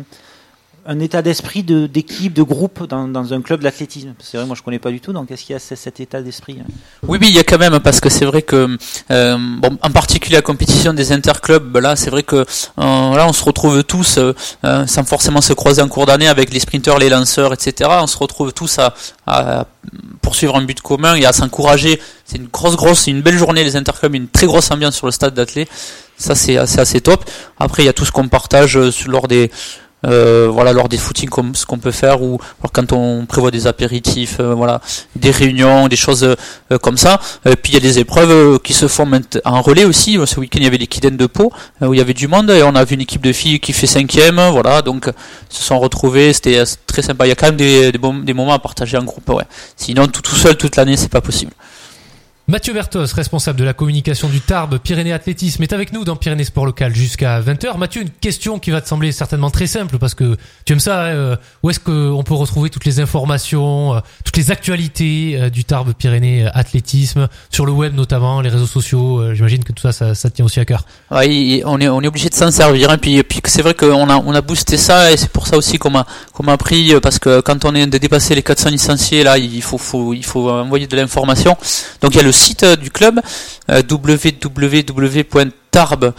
un état d'esprit de, d'équipe, de groupe dans, dans un club d'athlétisme? C'est vrai, moi je connais pas du tout, donc est-ce qu'il y a c- cet état d'esprit? Oui, oui, il y a quand même, parce que c'est vrai que, euh, bon, en particulier la compétition des interclubs, là, c'est vrai que euh, là, on se retrouve tous, euh, sans forcément se croiser en cours d'année avec les sprinteurs, les lanceurs, et cetera. On se retrouve tous à, à poursuivre un but commun et à s'encourager. C'est une grosse, grosse, c'est une belle journée, les interclubs, une très grosse ambiance sur le stade d'athlé. Ça, c'est assez, assez top. Après, il y a tout ce qu'on partage lors des Euh, voilà, lors des footings, comme ce qu'on peut faire, ou alors quand on prévoit des apéritifs, euh, voilà, des réunions, des choses euh, comme ça. Et puis il y a des épreuves euh, qui se font en relais aussi. Ce week-end il y avait les Kiden de Pau euh, où il y avait du monde et on a vu une équipe de filles qui fait cinquième, voilà, donc ils se sont retrouvés, c'était très sympa. Il y a quand même des, des, bons, des moments à partager en groupe, ouais. Sinon tout, tout seul toute l'année c'est pas possible. Mathieu Bertos, responsable de la communication du Tarbes Pyrénées Athlétisme, est avec nous dans Pyrénées Sport Local jusqu'à vingt heures. Mathieu, une question qui va te sembler certainement très simple parce que tu aimes ça. Hein, où est-ce qu'on peut retrouver toutes les informations, euh, toutes les actualités euh, du Tarbes Pyrénées Athlétisme, sur le web notamment, les réseaux sociaux? euh, J'imagine que tout ça, ça, ça te tient aussi à cœur. Oui, on est, on est obligé de s'en servir. Et puis, puis c'est vrai qu'on a, on a boosté ça et c'est pour ça aussi qu'on m'a, qu'on m'a pris, parce que quand on est de dépasser les quatre cents licenciés, là, il faut, faut, il faut envoyer de l'information. Donc il y a le site du club, euh, w w w point tarbes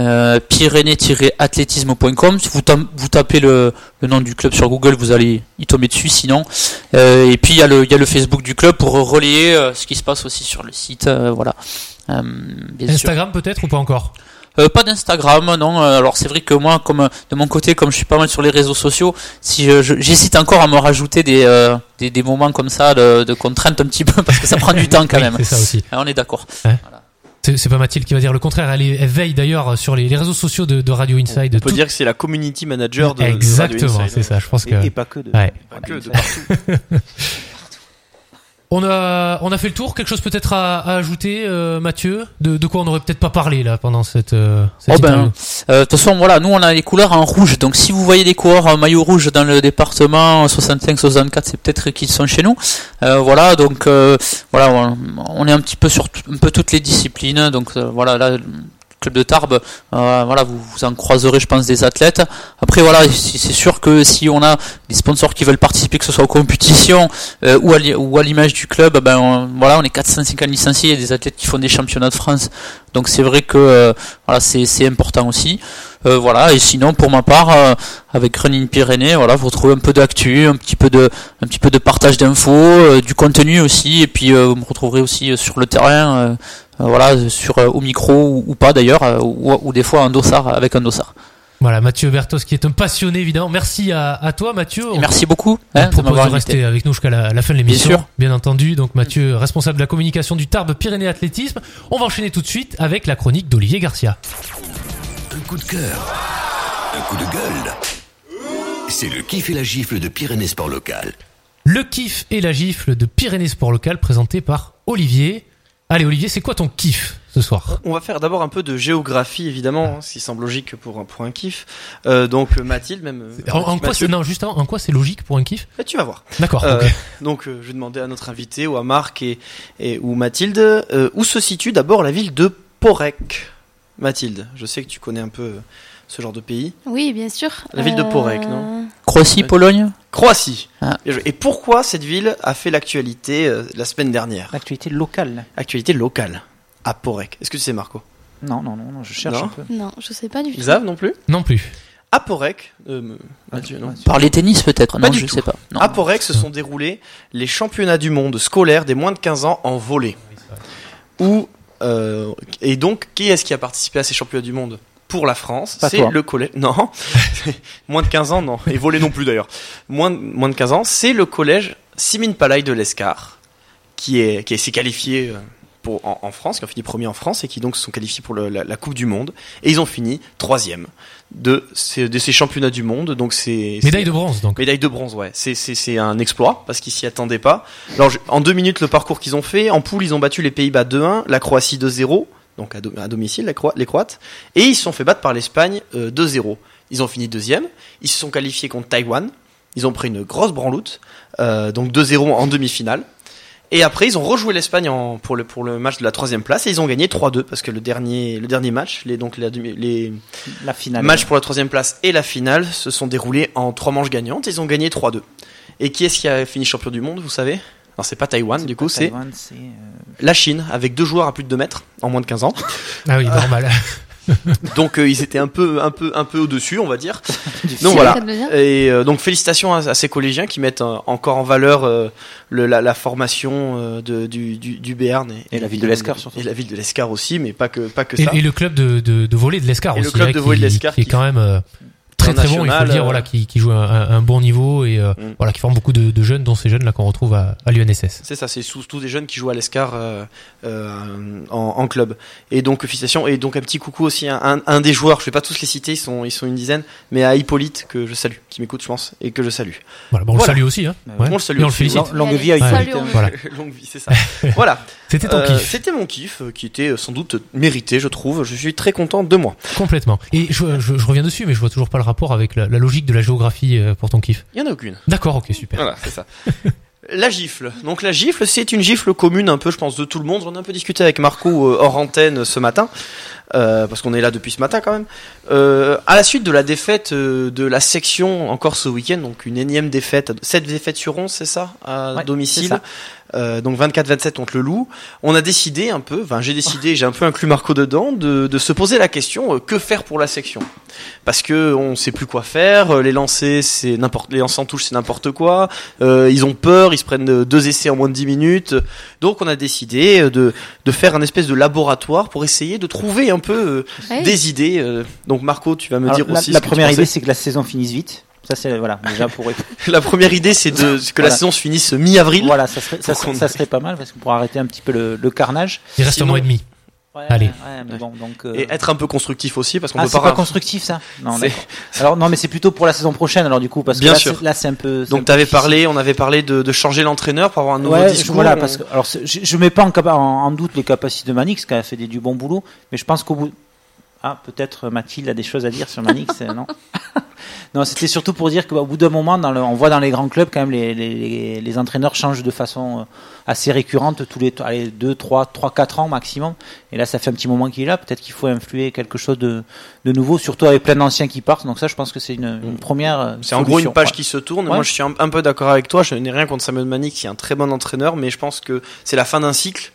tiret athlétisme point com. Si vous, tam- vous tapez le, le nom du club sur Google, vous allez y tomber dessus sinon. Euh, et puis il y a le, il y a le Facebook du club pour relayer euh, ce qui se passe aussi sur le site. Euh, voilà. Euh, Instagram sûr. Peut-être ou pas encore? Euh, pas d'Instagram, non. Alors c'est vrai que moi, comme de mon côté, comme je suis pas mal sur les réseaux sociaux, si je, je, j'hésite encore à me rajouter des euh, des, des moments comme ça de, de contrainte un petit peu parce que ça prend du temps quand oui, même. C'est ça aussi. Alors, on est d'accord. Ouais. Voilà. C'est, c'est pas Mathilde qui va dire le contraire. Elle, est, elle veille d'ailleurs sur les, les réseaux sociaux de, de Radio Inside. On peut tout... dire que c'est la community manager de, Exactement, de Radio Inside. C'est ça. Je pense et, que et pas que de. Ouais. Pas que de partout. On a, on a fait le tour. Quelque chose peut-être à, à ajouter, euh, Mathieu? De, de quoi on n'aurait peut-être pas parlé là pendant cette, euh, cette oh ben, de euh, toute façon, voilà, nous on a les couleurs en rouge. Donc si vous voyez des coureurs en maillot rouge dans le département soixante-cinq soixante-quatre, c'est peut-être qu'ils sont chez nous. Euh, voilà, donc euh, voilà, on est un petit peu sur t- un peu toutes les disciplines. Donc euh, voilà, là. Club de Tarbes, euh, voilà, vous, vous en croiserez, je pense, des athlètes. Après, voilà, c'est sûr que si on a des sponsors qui veulent participer, que ce soit aux compétitions euh, ou, à li- ou à l'image du club, ben on, voilà, on est quatre cent cinquante licenciés, il y a des athlètes qui font des championnats de France. Donc c'est vrai que euh, voilà, c'est, c'est important aussi. Euh, voilà. Et sinon, pour ma part, euh, avec Running Pyrénées, voilà, vous retrouvez un peu d'actu, un petit peu de, un petit peu de partage d'infos, euh, du contenu aussi, et puis euh, vous me retrouverez aussi sur le terrain, euh, euh, voilà, sur euh, au micro ou, ou pas d'ailleurs, euh, ou, ou des fois un dossard avec un dossard. Voilà, Mathieu Bertos qui est un passionné évidemment. Merci à, à toi Mathieu. Et merci beaucoup. On hein, te propose de rester avec nous jusqu'à la, la fin de l'émission. Bien sûr. Bien entendu. Donc Mathieu, responsable de la communication du Tarbes Pyrénées Athlétisme. On va enchaîner tout de suite avec la chronique d'Olivier Garcia. Un coup de cœur, un coup de gueule. C'est le kiff et la gifle de Pyrénées Sport Local. Le kiff et la gifle de Pyrénées Sport Local présenté par Olivier. Allez Olivier, c'est quoi ton kiff ce soir? On va faire d'abord un peu de géographie évidemment, ce qui semble logique pour un, pour un kiff. Euh, donc Mathilde, même. En, en quoi c'est, non, juste avant, en quoi c'est logique pour un kiff? Et tu vas voir. D'accord. Euh, okay. Donc euh, je vais demander à notre invité ou à Marc et, et ou Mathilde euh, où se situe d'abord la ville de Porec. Mathilde, je sais que tu connais un peu ce genre de pays. Oui, bien sûr. La ville de Porec, euh... non? Croatie, Pologne. Croatie. Ah. Et pourquoi cette ville a fait l'actualité euh, la semaine dernière? L'actualité locale. Actualité locale. À Porec. Est-ce que tu sais, Marco? Non, non, non, non, je cherche non. un peu. Non, je sais pas du tout. Xav non plus? Non plus. À Porec, euh, Mathieu, non. Par les tennis peut-être? Pas Non, du je tout. sais pas. Non. À Porec se sont déroulés les championnats du monde scolaires des moins de quinze ans en volley. Où, euh, et donc, qui est-ce qui a participé à ces championnats du monde? Pour la France, Pas c'est toi. le collège. Non, moins de quinze ans, non. Et volley non plus d'ailleurs. Moins de, moins de quinze ans, c'est le collège Simin Palay de l'Escar qui est qui s'est qualifié pour en, en France, qui ont fini premier en France et qui donc se sont qualifiés pour le, la, la Coupe du Monde. Et ils ont fini troisième de ces de ces championnats du monde. Donc c'est médaille c'est, de bronze donc. Médaille de bronze, ouais. C'est c'est c'est un exploit parce qu'ils s'y attendaient pas. Alors je, en deux minutes le parcours qu'ils ont fait. En poule ils ont battu les Pays-Bas deux un, la Croatie deux zéro. Donc à, do- à domicile, les, Cro- les Croates, et ils se sont fait battre par l'Espagne euh, deux zéro. Ils ont fini deuxième, ils se sont qualifiés contre Taïwan, ils ont pris une grosse branloute, euh, donc deux zéro en demi-finale, et après ils ont rejoué l'Espagne en, pour, le, pour le match de la troisième place, et ils ont gagné trois deux, parce que le dernier, le dernier match, les, donc la demi, les La finale. matchs pour la troisième place et la finale se sont déroulés en trois manches gagnantes, et ils ont gagné trois deux. Et qui est-ce qui a fini champion du monde, vous savez? Alors c'est pas Taïwan, C'est du pas coup, c'est Taïwan, c'est, euh, la Chine, avec deux joueurs à plus de deux mètres, en moins de quinze ans. Ah oui, normal. Donc euh, ils étaient un peu un peu un peu au-dessus, on va dire. C'est Donc le voilà. cas de le dire. Et euh, donc félicitations à, à ces collégiens qui mettent euh, encore en valeur euh, le, la, la formation euh, de, du, du, du Béarn et, Et la ville de l'Escar, surtout. Et la ville de l'Escar aussi, mais pas que pas que Et, ça. et le club de, de, de volley de l'Escar Et le aussi. club hein, de qui- volley de l'Escar qui est qui quand même euh, très très bon. Il faut le international, dire, euh, voilà, qui, qui joue un, un, un bon niveau et euh, Mm. voilà, qui forme beaucoup de, de jeunes, dont ces jeunes là qu'on retrouve à, à l'U N S S. C'est ça, c'est surtout des jeunes qui jouent à l'Escar euh, euh, en, en club. Et donc félicitations et donc un petit coucou aussi à un, un des joueurs. Je vais pas tous les citer, ils sont ils sont une dizaine, mais à Hippolyte que je salue, qui m'écoute je pense et que je salue. Voilà, bon, on Voilà. le salue aussi, hein. Euh, Ouais. on le salue Et on le aussi. félicite. Long- Longue Allez, vie à salut, Hippolyte. on- Voilà. Longue vie, c'est ça. Voilà. C'était ton Euh, kiff. C'était mon kiff, euh, qui était euh, sans doute mérité, je trouve. Je suis très content de moi. Complètement. Et je, je, je reviens dessus, mais je vois toujours pas le rapport avec la, la logique de la géographie euh, pour ton kiff. Il y en a aucune. D'accord, ok, super. Voilà, c'est ça. La gifle. Donc la gifle, c'est une gifle commune un peu, je pense, de tout le monde. On a un peu discuté avec Marco euh, hors antenne ce matin, euh, parce qu'on est là depuis ce matin quand même. Euh, à la suite de la défaite euh, de la section encore ce week-end, donc une énième défaite, sept défaites sur onze, c'est ça, à Ouais, domicile. c'est ça. Euh, donc vingt-quatre vingt-sept contre le Loup. On a décidé un peu, enfin j'ai décidé, j'ai un peu inclus Marco dedans, de, de se poser la question euh, que faire pour la section. Parce que on sait plus quoi faire, euh, les lancers c'est n'importe, les lancers en touche c'est n'importe quoi. Euh, ils ont peur, ils se prennent euh, deux essais en moins de dix minutes. Donc on a décidé euh, de de faire un espèce de laboratoire pour essayer de trouver un peu euh, Ouais. des idées. euh. Donc Marco, tu vas me Alors, dire la, aussi. la ce que tu première pensais. idée, c'est que la saison finisse vite. Ça, c'est voilà, déjà pour. La première idée c'est de que la Voilà. saison se finisse mi-avril. Voilà, ça serait, ça, Pour qu'on- serait, ça serait pas mal parce qu'on pourra arrêter un petit peu le, le carnage. Il reste Sinon- un mois et demi. Ouais, Allez. Ouais, mais bon, donc. euh, Et être un peu constructif aussi parce qu'on Ah, peut c'est pas. pas constructif ça. Non, C'est- d'accord. Alors non, mais c'est plutôt pour la saison prochaine. Alors du coup, parce que Bien là, sûr. c'est, là, c'est un peu. c'est un Donc peu t'avais difficile. parlé, on avait parlé de, de changer l'entraîneur pour avoir un nouveau Ouais, discours. voilà, on- parce que alors c'est- je, je mets pas en, capa- en, en doute les capacités de Manix, qui a fait des, du bon boulot, mais je pense qu'au bout. Ah, peut-être Mathilde a des choses à dire sur Manix, euh, non Non, c'était surtout pour dire qu'au bout d'un moment, dans le, on voit dans les grands clubs quand même les, les, les, les entraîneurs changent de façon euh, assez récurrente tous les allez, deux, trois, trois, quatre ans maximum. Et là, ça fait un petit moment qu'il est là. Peut-être qu'il faut influer quelque chose de, de nouveau, surtout avec plein d'anciens qui partent. Donc ça, je pense que c'est une, une première. euh, C'est en gros solution. une page Ouais. qui se tourne. Ouais. Moi, je suis un, un peu d'accord avec toi. Je n'ai rien contre Samuel Manix, qui est un très bon entraîneur, mais je pense que c'est la fin d'un cycle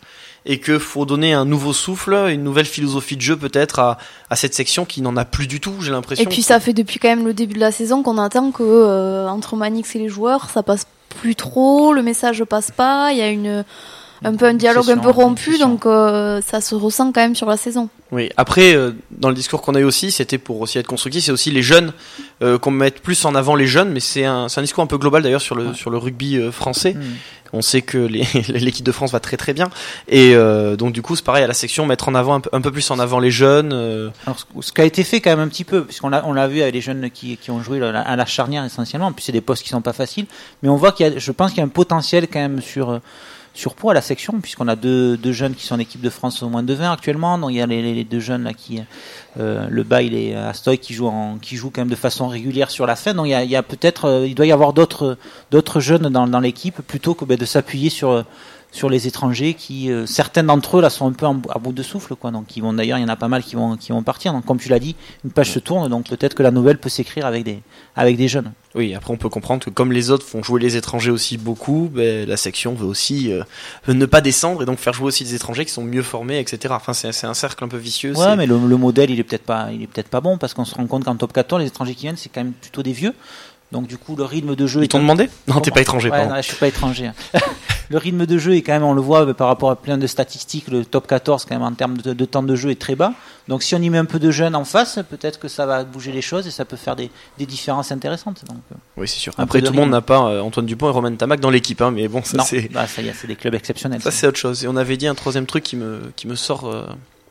et que faut donner un nouveau souffle, une nouvelle philosophie de jeu peut-être à, à cette section qui n'en a plus du tout, j'ai l'impression. Et puis ça fait depuis quand même le début de la saison qu'on attend que euh, entre Manix et les joueurs, ça passe plus trop, le message passe pas, il y a une un peu un dialogue session, un peu rompu, donc euh, ça se ressent quand même sur la saison. Oui, après, euh, dans le discours qu'on a eu aussi, c'était pour aussi être constructif, c'est aussi les jeunes, euh, qu'on mette plus en avant les jeunes, mais c'est un, c'est un discours un peu global d'ailleurs sur le, ouais. sur le rugby euh, français. Mmh. On sait que les, l'équipe de France va très très bien, et euh, donc du coup c'est pareil à la section, mettre en avant un peu, un peu plus en avant les jeunes. Euh... Alors, ce qui a été fait quand même un petit peu, puisqu'on l'a, on l'a vu avec les jeunes qui, qui ont joué à la charnière essentiellement, puis c'est des postes qui sont pas faciles, mais on voit qu'il y a, je pense qu'il y a un potentiel quand même sur sur poids à la section, puisqu'on a deux, deux jeunes qui sont en équipe de France au moins de vingt actuellement. Donc il y a les, les deux jeunes là qui, euh, le Bail et Astoy qui jouent en, qui jouent quand même de façon régulière sur la fin. Donc il y a, il y a peut-être, euh, il doit y avoir d'autres, d'autres jeunes dans, dans l'équipe plutôt que ben, de s'appuyer sur sur les étrangers qui, euh, certains d'entre eux là sont un peu en, à bout de souffle quoi. Donc ils vont d'ailleurs, il y en a pas mal qui vont qui vont partir. Donc comme tu l'as dit, une page se tourne. Donc peut-être que la nouvelle peut s'écrire avec des avec des jeunes. Oui, après on peut comprendre que comme les autres font jouer les étrangers aussi beaucoup, ben, la section veut aussi euh, ne pas descendre et donc faire jouer aussi des étrangers qui sont mieux formés, et cetera. Enfin c'est, c'est un cercle un peu vicieux. Ouais, c'est... mais le, le modèle il est peut-être pas il est peut-être pas bon parce qu'on se rend compte qu'en top quatorze les étrangers qui viennent c'est quand même plutôt des vieux. Donc du coup le rythme de jeu. Ils t'ont un... demandé ? Non, Comment t'es pas étranger. Ouais, non, je suis pas étranger. Le rythme de jeu est quand même, on le voit par rapport à plein de statistiques, le top quatorze quand même en termes de, de temps de jeu est très bas. Donc si on y met un peu de jeunes en face, peut-être que ça va bouger les choses et ça peut faire des, des différences intéressantes. Donc, oui, c'est sûr. Après tout le monde n'a pas euh, Antoine Dupont et Romain Tamac dans l'équipe, hein, mais bon, ça non, c'est. Bah, ça y est, c'est des clubs exceptionnels. Ça, ça c'est autre chose. Et on avait dit un troisième truc qui me qui me sort. Euh...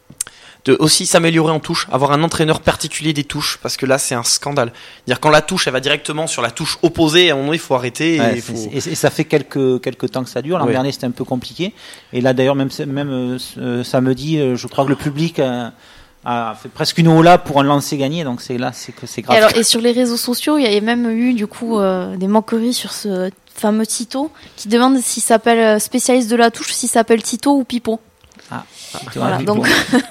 De aussi s'améliorer en touche, avoir un entraîneur particulier des touches, parce que là c'est un scandale. Dire quand la touche elle va directement sur la touche opposée, à un moment il faut arrêter. Ouais, et, faut... et, et ça fait quelques quelques temps que ça dure. L'an ouais. dernier c'était un peu compliqué. Et là d'ailleurs même même euh, samedi, euh, je crois que le public a, a fait presque une hola pour un lancer gagné. Donc c'est là c'est que c'est grave. Et, alors, et sur les réseaux sociaux, il y a même eu du coup euh, des moqueries sur ce fameux Tito qui demande s'il s'appelle spécialiste de la touche, s'il s'appelle Tito ou Pipo. Ah, voilà, donc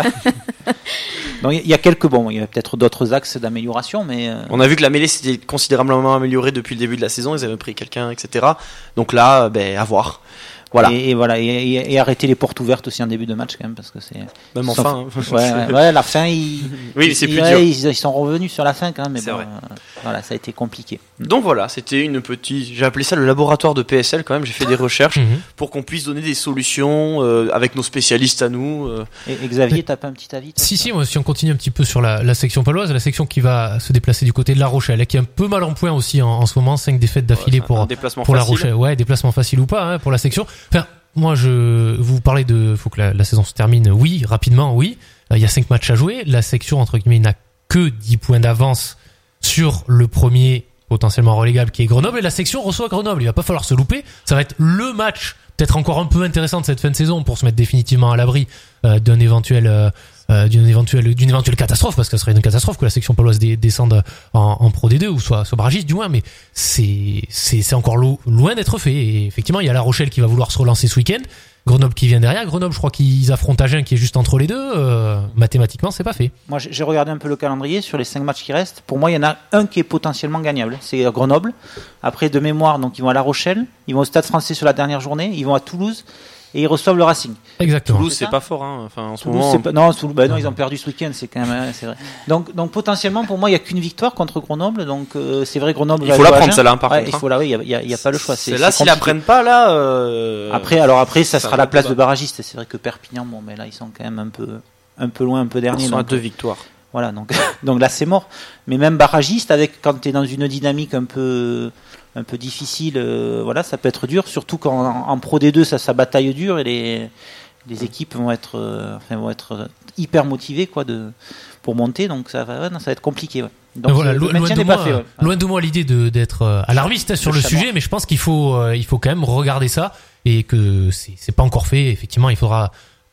donc il y a quelques bons, il y a peut-être d'autres axes d'amélioration, mais euh... on a vu que la mêlée s'était considérablement améliorée depuis le début de la saison. Ils avaient pris quelqu'un, et cetera. Donc là, ben à voir. Voilà. Et, et voilà, et, et, et arrêter les portes ouvertes aussi en début de match quand même parce que c'est. Même en fin. Hein. Ouais, ouais, ouais, la fin, ils. Oui, c'est ils, plus ouais, dur. Ils, ils sont revenus sur la fin quand même, mais c'est bon, vrai. Euh, voilà, ça a été compliqué. Donc voilà, c'était une petite. J'ai appelé ça le laboratoire de P S L quand même. J'ai fait des recherches pour qu'on puisse donner des solutions euh, avec nos spécialistes à nous. Euh. Et, et Xavier, t'as pas un petit avis toi, Si, si, moi, si on continue un petit peu sur la, la section paloise, la section qui va se déplacer du côté de La Rochelle, qui est un peu mal en point aussi en, en ce moment, cinq défaites d'affilée ouais, pour, pour La Rochelle. Ouais, déplacement facile ou pas hein, pour la section. Enfin, moi, je vous parlez de, faut que la, la saison se termine. Oui, rapidement, oui. Il y a cinq matchs à jouer. La section entre guillemets n'a que dix points d'avance sur le premier potentiellement relégable qui est Grenoble. Et la section reçoit Grenoble. Il va pas falloir se louper. Ça va être le match peut-être encore un peu intéressant de cette fin de saison pour se mettre définitivement à l'abri euh, d'un éventuel, euh, euh, d'une éventuelle, d'une éventuelle catastrophe, parce que ce serait une catastrophe que la section paloise dé- descende en, en Pro D deux ou soit, soit barragiste du moins, mais c'est, c'est, c'est encore lo- loin d'être fait. Et effectivement, il y a La Rochelle qui va vouloir se relancer ce week-end. Grenoble qui vient derrière. Grenoble, je crois qu'ils affrontent Agen qui est juste entre les deux. Euh, mathématiquement, c'est pas fait. Moi, j'ai regardé un peu le calendrier sur les cinq matchs qui restent. Pour moi, il y en a un qui est potentiellement gagnable. C'est Grenoble. Après, de mémoire, donc ils vont à La Rochelle. Ils vont au Stade Français sur la dernière journée. Ils vont à Toulouse. Et ils reçoivent le Racing. Exactement. Toulouse, c'est, c'est pas fort, hein. Enfin, en ce Toulouse, moment. C'est pas, non, Toulouse, bah non, ils ont perdu ce week-end, c'est quand même, c'est vrai. Donc, donc potentiellement, pour moi, il y a qu'une victoire contre Grenoble. Donc, euh, c'est vrai, Grenoble. Il faut la prendre, celle-là, par ouais, contre. Il faut la, oui, il y a, il y a pas le choix. C'est, c'est là, s'ils la prennent pas, là. Euh... Après, alors après, ça, ça sera la place pas. de barragiste. C'est vrai que Perpignan, bon, mais là, ils sont quand même un peu, un peu loin, un peu dernier. Ils sont donc, à deux victoires. Voilà, donc, donc là, c'est mort. Mais même barragiste, avec quand t'es dans une dynamique un peu. un peu difficile, euh, voilà, ça peut être dur, surtout quand en, en Pro D deux ça, ça bataille dur et les, les équipes vont être, euh, enfin, vont être hyper motivées quoi, de, pour monter, donc ça va, ouais, non, ça va être compliqué. Ouais. Donc voilà, le, lo- le loin, de moi, moi, fait, ouais. loin de moi l'idée de, d'être euh, alarmiste sur le, le sujet, mais je pense qu'il faut, euh, il faut quand même regarder ça et que c'est, c'est pas encore fait. Effectivement, il faudra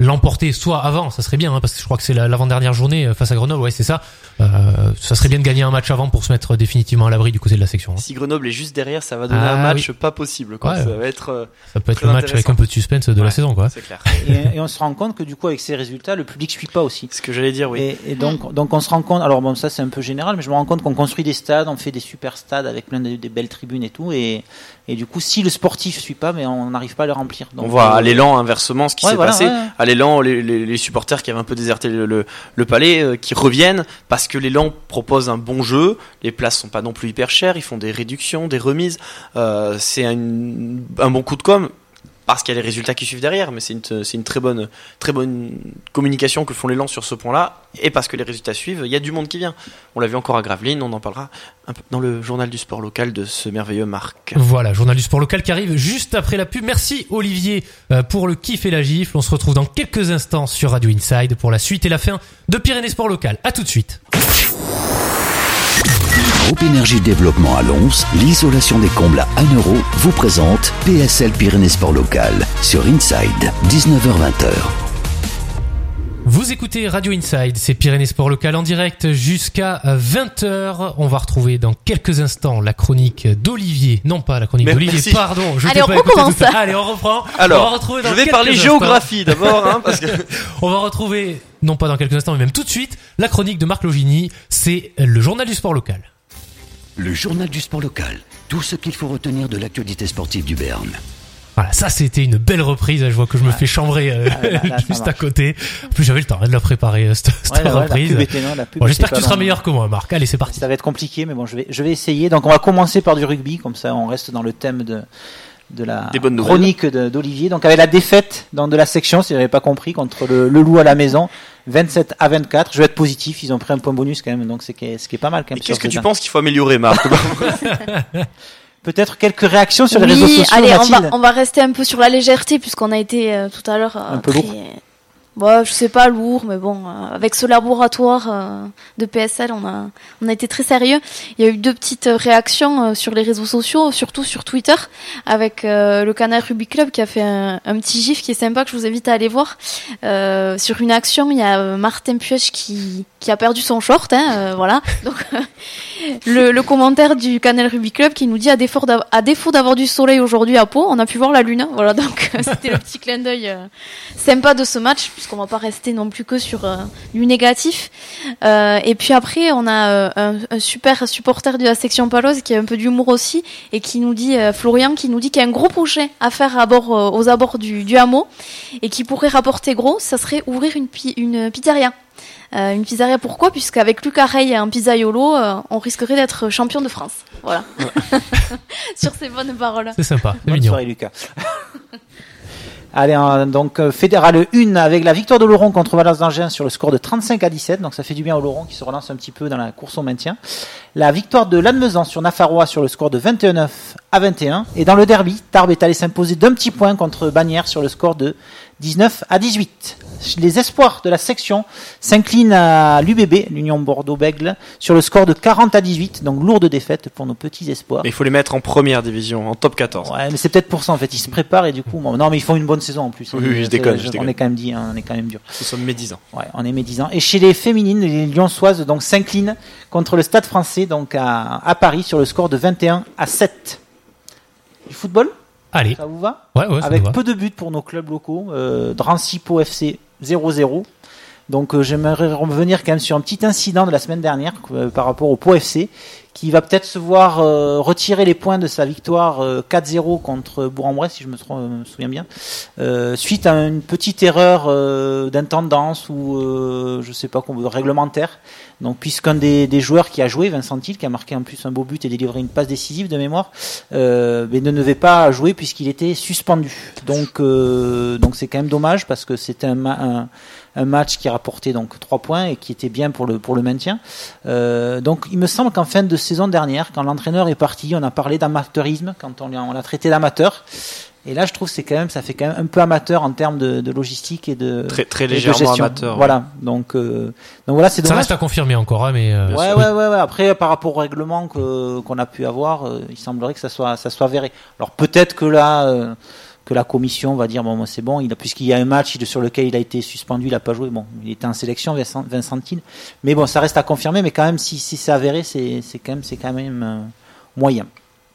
l'emporter soit avant, ça serait bien, hein, parce que je crois que c'est la, l'avant-dernière journée euh, face à Grenoble, ouais, c'est ça. Euh, ça serait bien de gagner un match avant pour se mettre définitivement à l'abri du côté de la section. Hein. Si Grenoble est juste derrière, ça va donner Ah, un match oui. pas possible, quoi. Ouais, ça ouais. va être, euh, Ça peut être très le match avec intéressant. un peu de suspense de Ouais, la saison, quoi. c'est clair. Et, et on se rend compte que du coup avec ces résultats, le public suit pas aussi. Ce que j'allais dire, oui. Et, et donc, donc on se rend compte. Alors bon, ça c'est un peu général, mais je me rends compte qu'on construit des stades, on fait des super stades avec plein de des belles tribunes et tout, et et du coup si le sportif suit pas, mais on n'arrive pas à le remplir. Donc, On voit euh, à l'élan inversement ce qui ouais, s'est voilà, passé. ouais, ouais. À l'élan, les, les, les supporters qui avaient un peu déserté le, le, le palais, euh, qui reviennent parce que l'élan propose un bon jeu. Les places sont pas non plus hyper chères. Ils font des réductions, des remises. Euh, c'est un, un bon coup de com'. Parce qu'il y a les résultats qui suivent derrière, mais c'est une, c'est une très bonne, très bonne communication que font les Lens sur ce point-là, et parce que les résultats suivent, il y a du monde qui vient. On l'a vu encore à Gravelines, on en parlera un peu dans le journal du sport local de ce merveilleux Marc. Voilà, journal du sport local qui arrive juste après la pub. Merci Olivier euh, pour le kiff et la gifle. On se retrouve dans quelques instants sur Radio Inside pour la suite et la fin de Pyrénées Sport Local. À tout de suite. Groupe Énergie Développement à Lons, l'isolation des combles à un euro, vous présente P S L Pyrénées Sport Local sur Inside, dix-neuf heures vingt. Vous écoutez Radio Inside, c'est Pyrénées Sport Local en direct jusqu'à vingt heures. On va retrouver dans quelques instants la chronique d'Olivier. Non pas la chronique Mais d'Olivier, merci. pardon. Je Allez, t'ai on pas écouté recommence. tout à l'heure. Allez, on reprend. Alors, on va retrouver dans je vais quelques parler instants. géographie d'abord, hein, parce que On va retrouver, non pas dans quelques instants, mais même tout de suite, la chronique de Marc Logini. C'est le journal du sport local. Le journal du sport local, tout ce qu'il faut retenir de l'actualité sportive du Béarn. Voilà, ça c'était une belle reprise. Je vois que je me fais chambrer euh, Ah, là, là, ça juste à marche. côté. En plus, j'avais le temps hein, de la préparer, euh, cette, cette Ouais, ouais, la reprise. pub était- non, la pub Bon, j'espère était que tu pas seras longue. meilleur que moi, Marc. Allez, c'est parti. Ça va être compliqué, mais bon, je vais, je vais essayer. Donc, on va commencer par du rugby, comme ça, on reste dans le thème de, de la Des bonnes chronique de- d'Olivier. Donc, avec la défaite dans de la section, si j'avais pas compris, contre le, le Loup à la maison, vingt-sept à vingt-quatre. Je vais être positif, ils ont pris un point bonus quand même, donc c'est qui est- ce qui est pas mal quand Et même. qu'est-ce sur que ce tu jeu. penses qu'il faut améliorer, Marc? Peut-être quelques réactions sur les Oui, réseaux sociaux, allez, on Mathilde. va, on va rester un peu sur la légèreté puisqu'on a été euh, tout à l'heure euh, Un peu très- lourd. Bon, je sais pas lourd, mais bon, euh, avec ce laboratoire euh, de P S L, on a, on a été très sérieux. Il y a eu deux petites euh, réactions euh, sur les réseaux sociaux, surtout sur Twitter, avec euh, le Canal Rugby Club qui a fait un, un petit gif qui est sympa que je vous invite à aller voir. Euh, sur une action, il y a euh, Martin Puech qui, qui a perdu son short, hein, euh, voilà. Donc le, le commentaire du Canal Rugby Club qui nous dit à défaut d'avoir, à défaut d'avoir du soleil aujourd'hui à Pau, on a pu voir la lune. Voilà, donc c'était le petit clin d'œil euh, sympa de ce match, puisqu'on va pas rester non plus que sur euh, du négatif. Euh, et puis après, on a euh, un, un super supporter de la section paloise qui a un peu d'humour aussi et qui nous dit, euh, Florian, qui nous dit qu'il y a un gros projet à faire à bord, euh, aux abords du, du hameau et qui pourrait rapporter gros, ça serait ouvrir une, pi- une pizzeria. Euh, une pizzeria, pourquoi? Puisqu'avec Lucas Rey et un pizzaiolo, euh, on risquerait d'être champion de France. Voilà. Sur ces bonnes paroles. C'est sympa, c'est Bonne mignon. soirée, Lucas. Allez, hein, donc euh, Fédéral un avec la victoire de Laurent contre Valence d'Angers sur le score de trente-cinq à dix-sept. Donc ça fait du bien au Laurent qui se relance un petit peu dans la course au maintien. La victoire de Lannemezan sur Nafarrois sur le score de vingt et un neuf à vingt et un. Et dans le derby, Tarbes est allé s'imposer d'un petit point contre Bagnères sur le score de dix-neuf à dix-huit. Les espoirs de la section s'inclinent à l'U B B, l'Union Bordeaux-Bègles, sur le score de quarante à dix-huit. Donc lourde défaite pour nos petits espoirs. Mais il faut les mettre en première division, en top quatorze. Ouais, mais c'est peut-être pour ça en fait. Ils se préparent et du coup, bon, non, mais ils font une bonne saison en plus. Oui, oui, je déconne, je déconne. On est quand même dit, hein, on est quand même dur. Nous sommes médisants. Ouais, on est médisants. Et chez les féminines, les Lyonçoises donc s'inclinent contre le Stade Français donc à, à Paris sur le score de vingt et un à sept. Du football, Allez. ça vous va? Ouais, ouais, ça Avec me va. peu de buts pour nos clubs locaux. Euh, Drancy-Pau F C zéro zéro. Donc euh, j'aimerais revenir quand même sur un petit incident de la semaine dernière euh, par rapport au Pau F C qui va peut-être se voir euh, retirer les points de sa victoire euh, quatre zéro contre Bourg-en-Bresse, si je me, trompe, me souviens bien, euh, suite à une petite erreur euh, d'intendance ou euh, je sais pas comment réglementaire. Donc puisqu'un des, des joueurs qui a joué, Vincent Thiel, qui a marqué en plus un beau but et délivré une passe décisive de mémoire, euh, mais ne devait pas jouer puisqu'il était suspendu. Donc euh, donc c'est quand même dommage parce que c'était un, un un match qui rapportait donc trois points et qui était bien pour le pour le maintien. Euh, donc il me semble qu'en fin de saison dernière, quand l'entraîneur est parti, on a parlé d'amateurisme quand on l'a, on l'a traité d'amateur. Et là, je trouve que c'est quand même, ça fait quand même un peu amateur en termes de, de logistique et de Très, très et de légèrement gestion. amateur. Voilà. Donc euh, donc voilà, c'est Ça dommage. reste à confirmer encore, hein, mais. euh, Ouais, oui. ouais, ouais, ouais. Après, par rapport au règlement que, qu'on a pu avoir, euh, il semblerait que ça soit, ça soit avéré. Alors peut-être que là, euh, que la commission va dire bon, c'est bon, il a, puisqu'il y a un match sur lequel il a été suspendu, il n'a pas joué. Bon, il était en sélection, Vincent, Vincent Thiel. Mais bon, ça reste à confirmer. Mais quand même, si, si c'est avéré, c'est, c'est quand même, c'est quand même euh, moyen.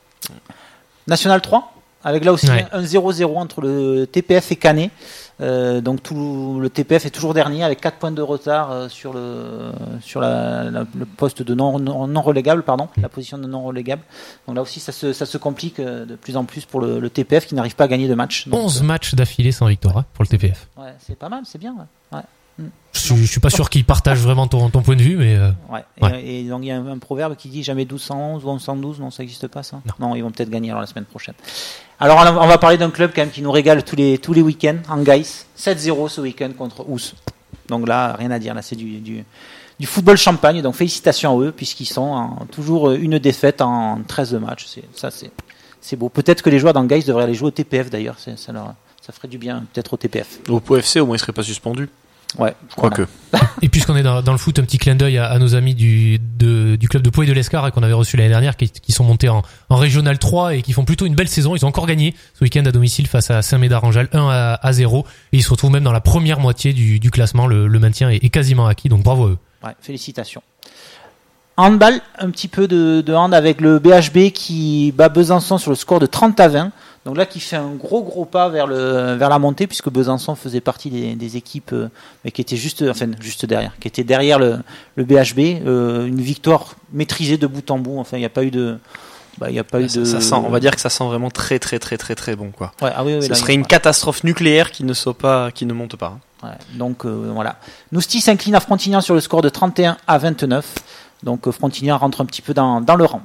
National trois, avec là aussi ouais. un zéro zéro entre le T P F et Canet. Euh, donc tout le T P F est toujours dernier avec quatre points de retard euh, sur le sur la, la, le poste de non, non non relégable pardon la position de non relégable. Donc là aussi ça se ça se complique euh, de plus en plus pour le, le T P F qui n'arrive pas à gagner de match. Donc, onze euh, matchs d'affilée sans victoire hein, pour le T P F. Ouais, c'est pas mal, c'est bien. Ouais. ouais. Je suis, je suis pas sûr qu'il partage vraiment ton, ton point de vue, mais. Euh, ouais. ouais. Et, et donc il y a un, un proverbe qui dit jamais douze cent onze ou onze cent douze, non, ça n'existe pas ça. Non. non, ils vont peut-être gagner alors la semaine prochaine. Alors on va parler d'un club quand même qui nous régale tous les tous les week-ends, Angais, sept zéro ce week-end contre Ous. Donc là, rien à dire, là c'est du du, du football champagne. Donc félicitations à eux puisqu'ils sont en, toujours une défaite en treize matchs. C'est, ça c'est c'est beau. Peut-être que les joueurs d'Angais devraient aller jouer au T P F d'ailleurs. C'est, ça leur ça ferait du bien peut-être au T P F. Au P O F C au moins ils seraient pas suspendus. Ouais, quoique. Voilà. Et puisqu'on est dans, dans le foot, un petit clin d'œil à, à nos amis du, de, du club de Pau et de l'Escar et qu'on avait reçu l'année dernière, qui, qui sont montés en, en Régional trois et qui font plutôt une belle saison. Ils ont encore gagné ce week-end à domicile face à Saint-Médard-en-Jalles, un à zéro. Et ils se retrouvent même dans la première moitié du, du classement. Le, le maintien est, est quasiment acquis, donc bravo à eux. Ouais, félicitations. Handball, un petit peu de, de hand avec le B H B qui bat Besançon sur le score de trente à vingt. Donc là, qui fait un gros gros pas vers le vers la montée, puisque Besançon faisait partie des, des équipes, euh, mais qui étaient juste, enfin juste derrière, qui étaient derrière le, le B H B. Euh, une victoire maîtrisée de bout en bout. Enfin, il n'y a pas eu de, bah, il y a pas bah, eu de. Ça, ça sent, on va dire que ça sent vraiment très très très très très bon quoi. Ouais, ah oui, oui, Ce là, serait une ouais. catastrophe nucléaire qui ne soit pas, qui ne monte pas. Ouais, donc euh, voilà. Nousty s'incline à Frontignan sur le score de trente et un à vingt-neuf. Donc Frontignan rentre un petit peu dans dans le rang.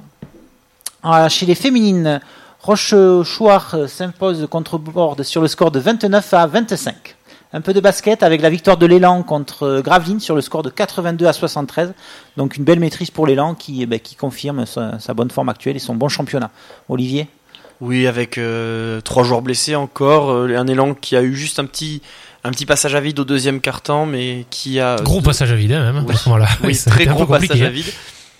Ah, chez les féminines. Rochechouart s'impose contre Borde sur le score de vingt-neuf à vingt-cinq. Un peu de basket avec la victoire de l'Élan contre Gravelines sur le score de quatre-vingt-deux à soixante-treize. Donc une belle maîtrise pour l'Élan qui, eh ben, qui confirme sa, sa bonne forme actuelle et son bon championnat. Olivier ? Oui, avec euh, trois joueurs blessés encore, euh, un Élan qui a eu juste un petit un petit passage à vide au deuxième quart-temps, mais qui a gros de... passage à vide hein, même oui. à ce moment-là. Oui, oui très gros passage à vide.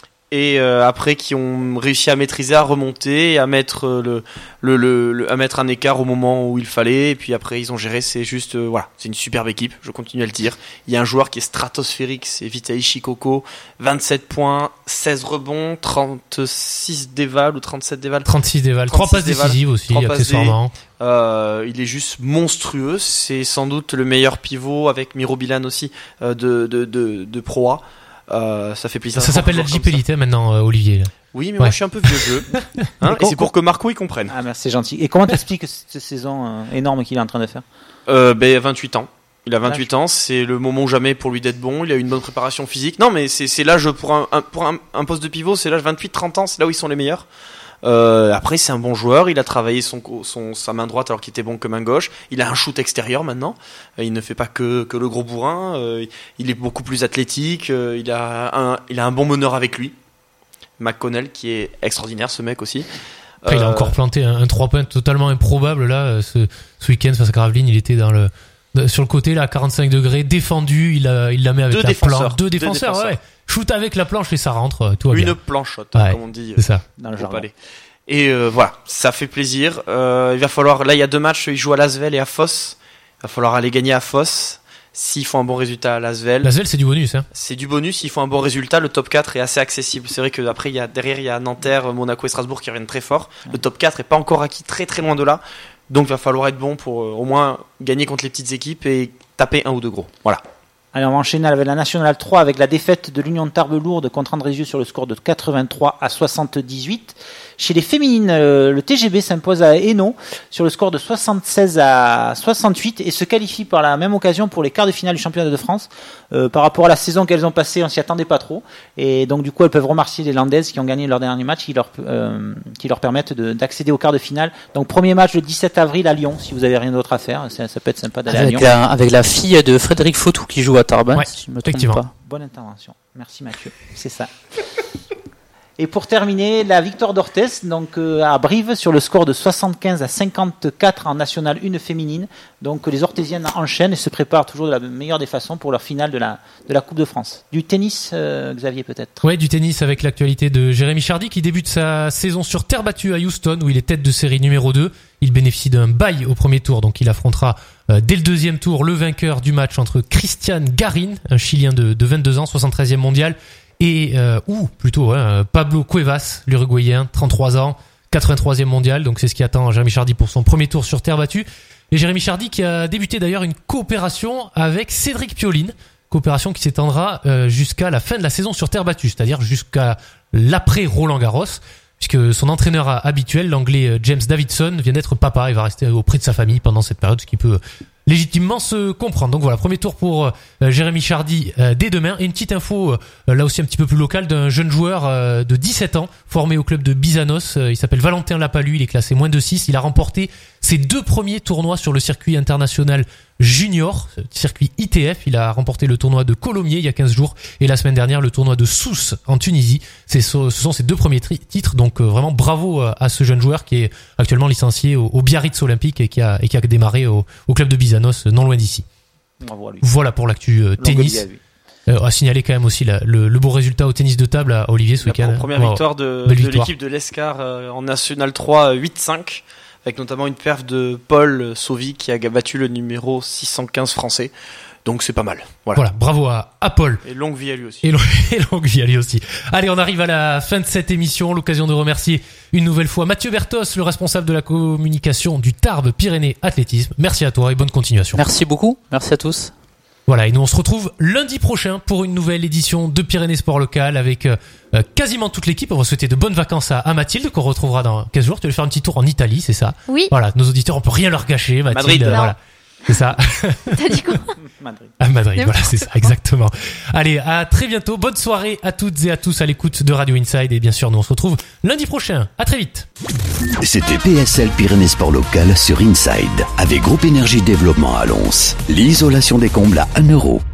Et euh, après qui ont réussi à maîtriser, à remonter, à mettre le, le, le, le à mettre un écart au moment où il fallait. Et puis après ils ont géré. C'est juste euh, voilà, c'est une superbe équipe. Je continue à le dire. Il y a un joueur qui est stratosphérique, c'est Vitaly Chikoko. vingt-sept points, seize rebonds, trente-six dévals ou trente-sept dévals. trente-six dévals, trois passes décisives aussi accessoirement. Euh, il est juste monstrueux. C'est sans doute le meilleur pivot avec Miro Bilan aussi euh, de de de, de Pro A. Euh, ça fait plaisir. Ça s'appelle la J P L I T maintenant, euh, Olivier. Là. Oui, mais ouais. moi je suis un peu vieux jeu. Hein, et c'est pour que Marco il comprenne. Ah merci, c'est gentil. Et comment t'expliques cette saison euh, énorme qu'il est en train de faire ? euh, Ben vingt-huit ans. Il a vingt-huit ans, c'est le moment ou jamais pour lui d'être bon. Il a une bonne préparation physique. Non, mais c'est c'est l'âge pour un, un pour un, un poste de pivot, c'est l'âge vingt-huit trente ans, c'est là où ils sont les meilleurs. Euh, après c'est un bon joueur, il a travaillé son, son sa main droite alors qu'il était bon que main gauche. Il a un shoot extérieur maintenant. Il ne fait pas que que le gros bourrin. Euh, il est beaucoup plus athlétique. Euh, il a un il a un bon meneur avec lui. McConnell qui est extraordinaire ce mec aussi. Après, euh, il a encore planté un, un trois points totalement improbable là ce, ce week-end face à Gravelines. Il était dans le sur le côté là à quarante-cinq degrés défendu. Il a il la met avec deux la planche. Deux Deux défenseurs. défenseurs. Ouais. Shoot avec la planche et ça rentre. Tout va Une bien. planchotte, ouais, comme on dit. C'est ça. Dans le jardin. Et euh, voilà, ça fait plaisir. Euh, il va falloir, là il y a deux matchs, ils jouent à Lasvel et à Foss. Il va falloir aller gagner à Foss. S'ils font un bon résultat à Lasvel. Lasvel c'est du bonus hein. C'est du bonus, s'ils font un bon résultat, le top quatre est assez accessible. C'est vrai que après il y a derrière il y a Nanterre, Monaco et Strasbourg qui reviennent très fort. Le top quatre est pas encore acquis, très très loin de là. Donc il va falloir être bon pour euh, au moins gagner contre les petites équipes et taper un ou deux gros. Voilà. Allez, on va enchaîner avec la Nationale trois avec la défaite de l'Union de Tarbes-Lourdes contre Andrézieux sur le score de quatre-vingt-trois à soixante-dix-huit. Chez les féminines, le T G B s'impose à Hainaut sur le score de soixante-seize à soixante-huit et se qualifie par la même occasion pour les quarts de finale du championnat de France. Euh, par rapport à la saison qu'elles ont passée, on s'y attendait pas trop. Et donc du coup, elles peuvent remercier les Landaises qui ont gagné leur dernier match, qui leur, euh, qui leur permettent de, d'accéder aux quarts de finale. Donc premier match le dix-sept avril à Lyon, si vous avez rien d'autre à faire, ça, ça peut être sympa d'aller avec à Lyon. La, avec la fille de Frédéric Fautou qui joue à Tarbes, ouais, si je me trompe pas. Bonne intervention. Merci Mathieu. C'est ça. Et pour terminer, la victoire d'Orthez donc euh, à Brive sur le score de soixante-quinze à cinquante-quatre en National un féminine. Donc les Orthésiennes enchaînent et se préparent toujours de la meilleure des façons pour leur finale de la de la Coupe de France. Du tennis, euh, Xavier peut-être. Ouais, du tennis avec l'actualité de Jérémy Chardy qui débute sa saison sur terre battue à Houston où il est tête de série numéro deux. Il bénéficie d'un bye au premier tour, donc il affrontera euh, dès le deuxième tour le vainqueur du match entre Christian Garin, un Chilien de, de vingt-deux ans, soixante-treizième mondial, et euh, ou plutôt hein, Pablo Cuevas, l'Uruguayen, trente-trois ans, quatre-vingt-troisième mondial. Donc c'est ce qui attend Jérémy Chardy pour son premier tour sur terre battue. Et Jérémy Chardy qui a débuté d'ailleurs une coopération avec Cédric Pioline, coopération qui s'étendra euh, jusqu'à la fin de la saison sur terre battue, c'est-à-dire jusqu'à l'après Roland Garros, puisque son entraîneur habituel, l'anglais James Davidson, vient d'être papa et va rester auprès de sa famille pendant cette période, ce qui peut légitimement se comprendre. Donc voilà, premier tour pour euh, Jérémy Chardy euh, dès demain. Et une petite info, euh, là aussi un petit peu plus locale, d'un jeune joueur euh, de dix-sept ans, formé au club de Bizanos. Euh, il s'appelle Valentin Lapalu, il est classé moins de six. Il a remporté ses deux premiers tournois sur le circuit international junior, circuit I T F. Il a remporté le tournoi de Colomiers il y a quinze jours et la semaine dernière le tournoi de Sousse en Tunisie. C'est, ce sont ses deux premiers tri- titres, donc euh, vraiment bravo à ce jeune joueur qui est actuellement licencié au, au Biarritz Olympique et qui a, et qui a démarré au, au club de Bizanos, non loin d'ici. Bravo à lui. Voilà pour l'actu euh, tennis. Euh, à signaler quand même aussi la, le, le beau résultat au tennis de table à Olivier ce week-end. La première wow. victoire de, Belle de victoire. l'équipe de l'Escar euh, en National trois huit cinq, avec notamment une perf de Paul Sauvy qui a battu le numéro six cent quinze français. Donc c'est pas mal. Voilà. Voilà, bravo à, à Paul. Et longue vie à lui aussi. Et, long, et longue vie à lui aussi. Allez, on arrive à la fin de cette émission. L'occasion de remercier une nouvelle fois Mathieu Bertos, le responsable de la communication du Tarbes Pyrénées Athlétisme. Merci à toi et bonne continuation. Merci beaucoup. Merci à tous. Voilà, et nous on se retrouve lundi prochain pour une nouvelle édition de Pyrénées Sport Local avec euh, quasiment toute l'équipe. On va souhaiter de bonnes vacances à, à Mathilde qu'on retrouvera dans quinze jours. Tu vas faire un petit tour en Italie, c'est ça? Oui. Voilà, nos auditeurs, on peut rien leur gâcher. Mathilde, Madrid, euh, voilà. C'est ça. T'as dit quoi? Madrid. À Madrid, Non. voilà, c'est ça, exactement. Allez, à très bientôt. Bonne soirée à toutes et à tous à l'écoute de Radio Inside. Et bien sûr, nous on se retrouve lundi prochain. À très vite. C'était P S L Pyrénées Sport Local sur Inside avec Groupe Énergie Développement à Lons. L'isolation des combles à un euro.